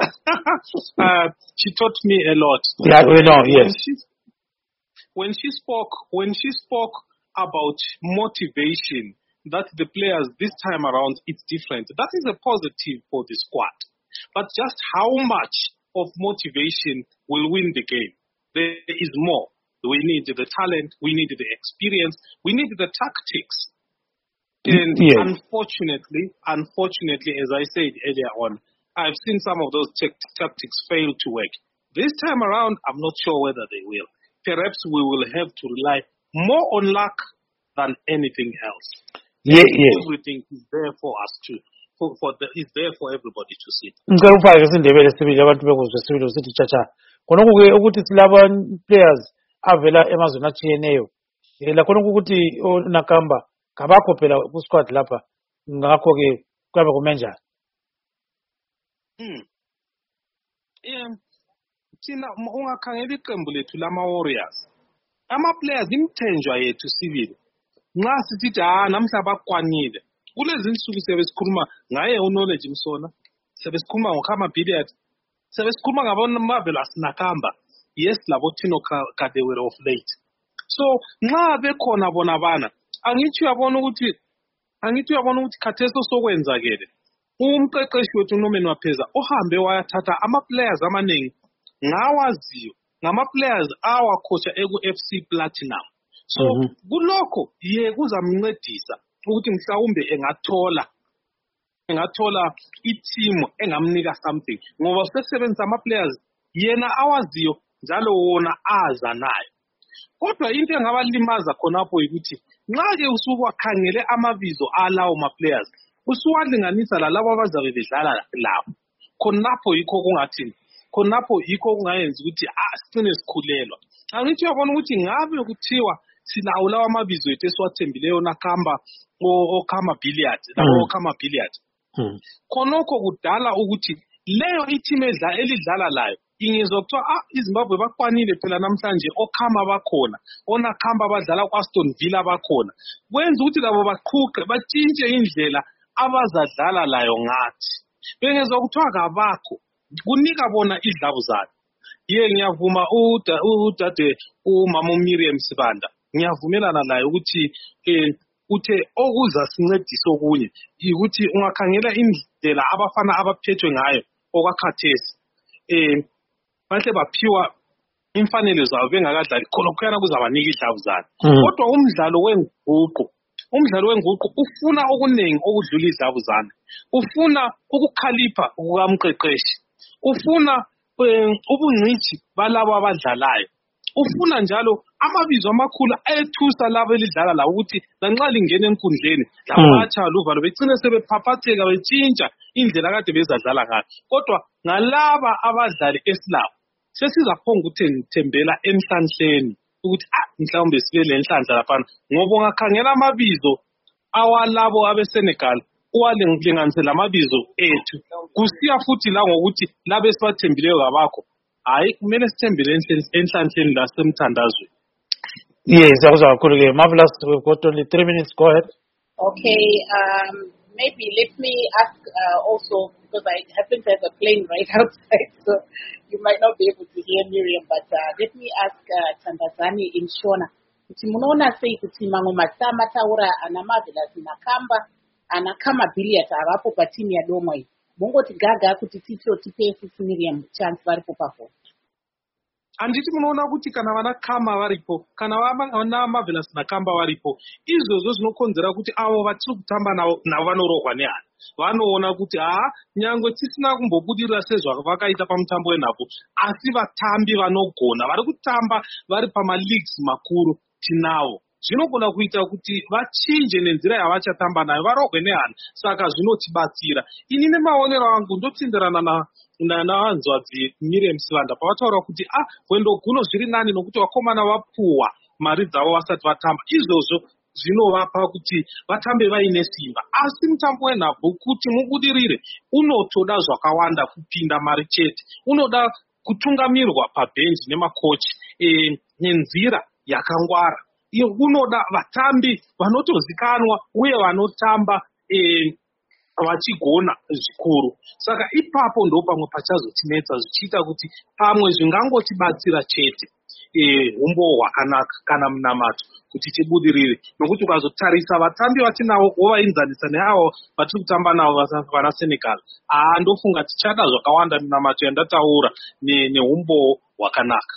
She taught me a lot. Yeah, we know, yes. When she spoke about motivation, that the players this time around, it's different. That is a positive for the squad. But just how much of motivation will win the game? There is more. We need the talent, we need the experience, we need the tactics. And yes. Unfortunately, as I said earlier on, I've seen some of those tactics fail to work. This time around, I'm not sure whether they will. Perhaps we will have to rely more on luck than anything else. Yeah. Everything is there for us to. Is there for everybody to see. Ngikufaka isindebele sibili abantu bekuzwe sibili usithi chacha. Khona ukuthi silaba players avela emazweni atshiyeneyo. La khona ukuthi Nakamba kabakho phela ku squad lapha. Ngakho ke kwabe kumenjani? Thina ungakhangela iqembu lethu lama Warriors. Ama players imthenjwa yethu sibili. Nxa sithi namhla bakwanile. Kulezi insuku sebesikhuluma ngaye uKnowledge Msona, sebesikhuluma ngoKama Billiard, sebesikhuluma ngabona Marvelous Nakamba, yes labo Tino Kadewere of late. So nxa bekhona bona bana, angithi uyabona ukuthi khatheso sokwenzakele. Umqeqeshi wethu uNorman Wapheza ohambe wayathatha ama players amaningi ngawaziyo, ngama players awakhosha eku-FC Platinum. So kulokho kuzamncedisa ukuthi mhlawumbe engathola i-team engamnika something ngoba sesebenzisa ama-players yena awaziyo njalo wona aza nayo. Kodwa into engabalimaza khonapho ukuthi nxa-ke usuwakhangele amabizo alawo ma-players usuwalinganisa lalabo abazabe bedlala labo khonapho yikho kungathini, khonapho yikho kungayenza ukuthi sigcine sikhulelwa. Angithi uyabona ukuthi ngabe kuthiwa silawo lawa amabizo ethu esiwathembileyo nakhamba okhama billiard labo okhama billiard. Khonokho kudala ukuthi leyo i-team elidlala layo ingezwa kuthiwa iZimbabwe bakwanile phela namhlanje okhama bakhona, onakhamba abadlala kwa-Aston Villa bakhona. Kwenza ukuthi labo baqhuqe batshintshe indlela abazadlala layo ngathi. Bengezwa kuthiwa kabakho kunika bona idlabuzane. Ngiyavuma udade umama uMiriam Sibanda, ngiyavumelana naye ukuthi uthe okuza sincedise okunye ukuthi ungakhangela indlela abafana abaphethwe ngayo okwakhathesi bahle baphiwa imfanelo zabo bengakadlali khona kuzabanika idlabuzane. Kodwa umdlalo wenguqu ufuna okuningi okudlula idlabuzane, ufuna ukukhalipha kukamqeqeshi, ufuna ubungcithi balabo abadlalayo, ufuna njalo amabizo amakhulu ayethusa labo elidlala lawo ukuthi lanxa lingena enkundleni labo bayathaya luvalo begcine sebephaphatheka betshintsha indlela kade bezadlala ngayo. Kodwa ngalaba abadlali esilabo sesizaphonga ukuthembela enhlanhleni ukuthi mhlawumbe sibe lenhlanhla laphana, ngoba ungakhangela amabizo awalabo abeSenegal uwalinganisela amabizo ethu kusiya futhi la ngokuthi labe sibathembileyo kabakho. Hayi kumele sithembele enhlanhleni lasemthandazweni. Yes, Marvelous, we've got only 3 minutes. Go ahead. Okay, maybe let me ask also, because I happen to have a plane right outside, so you might not be able to hear Miriam, but let me ask Thandazani in Shona. Kuti munoona sei kuti mamwe matsama taura ana Marvelous nakamba anakama billiard avapo patimu ya Doma iyi. Mungoti gaga kuti tipe Miriam chance varipo papo. Anditi munoona kuti kana vanakama varipo, kana vana Marvelous nakamba varipo, izvozvo zvinokonzera kuti avo vatiri kutamba navo vanorohwa nehana. Vanoona kuti nyangwe tisina kumbobudirira sezvavakaita pamutambo wenhabvu, asi vatambi vanogona vari kutamba vari pamaleagues makuru tinavo. Zvinogona kuita kuti vachinje nenzira yavachatamba nayo, varohwe nehana. Saka zvinotibatsira. Ini nemaonero angu ndotsindirana navanzwadzi Miriam Sibanda pavataura kuti gwendo guno zviri nani nokuti vakomana vapuwa mari dzavo vasati vatamba. Izvozvo zvinovapa kuti vatambe vaine simba. Asi mutambo wenhabvu kuti mubudirire unotoda zvakawanda kupinda mari chete. Unoda kutungamirwa pabhenji nemakochi nenzira yakangwara. Unoda vatambi vanotozikanwa uye vanotamba vachigona zvikuru. Saka ipapo ndo pamwe pachazotinetsa zvichiita kuti pamwe zvingangotibatsira chete umbo hwakanaka kana munamato kuti tibudirire, nokuti ukazotarisa vatambi vatinavo wovainzanisa neavo vatiri kutamba navo vana Senegal, ndofunga tichada zvakawanda munamato yandataura neumbo hwakanaka.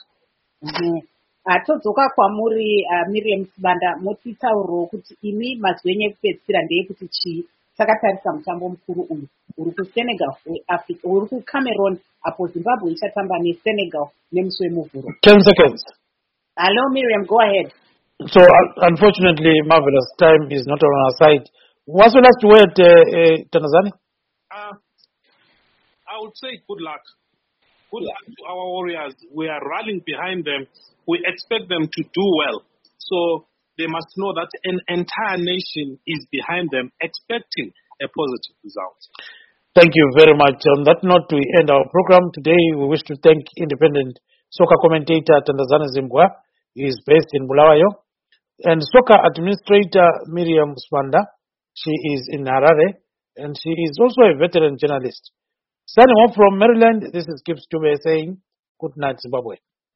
Todzoka kwamuri Miriam Sibanda, motitaurawo kuti imi mazwi enyu ekupedzisira ndeyekuti chii takatarisa mutambo mukuru uyu uri kuSenegal weAfrica, uri kuCameroon apo Zimbabwe ichatamba neSenegal nemusi wemuvhuro. 10 seconds. Hello Miriam, go ahead. So unfortunately, Marvelous, time is not on our side. What's the last word, Thandazani? I would say good luck. Good luck to our warriors. We are rallying behind them. We expect them to do well. So they must know that an entire nation is behind them, expecting a positive result. Thank you very much. On that note, we end our program today. We wish to thank independent soccer commentator Thandazani Zimbwa. He is based in Bulawayo. And soccer administrator Miriam Sibanda. She is in Harare. And she is also a veteran journalist. Signing off from Maryland, this is Gibbs Dube saying, good night, Zimbabwe.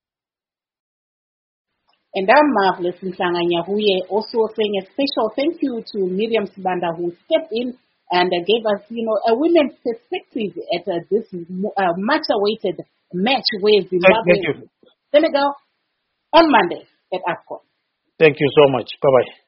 And I'm Marvelous Mhlanga-Nyahuye, also saying a special thank you to Miriam Sibanda, who stepped in and gave us, a women's perspective at this much-awaited match where Zimbabwe, Senegal, on Monday at AFCON. Thank you so much. Bye-bye.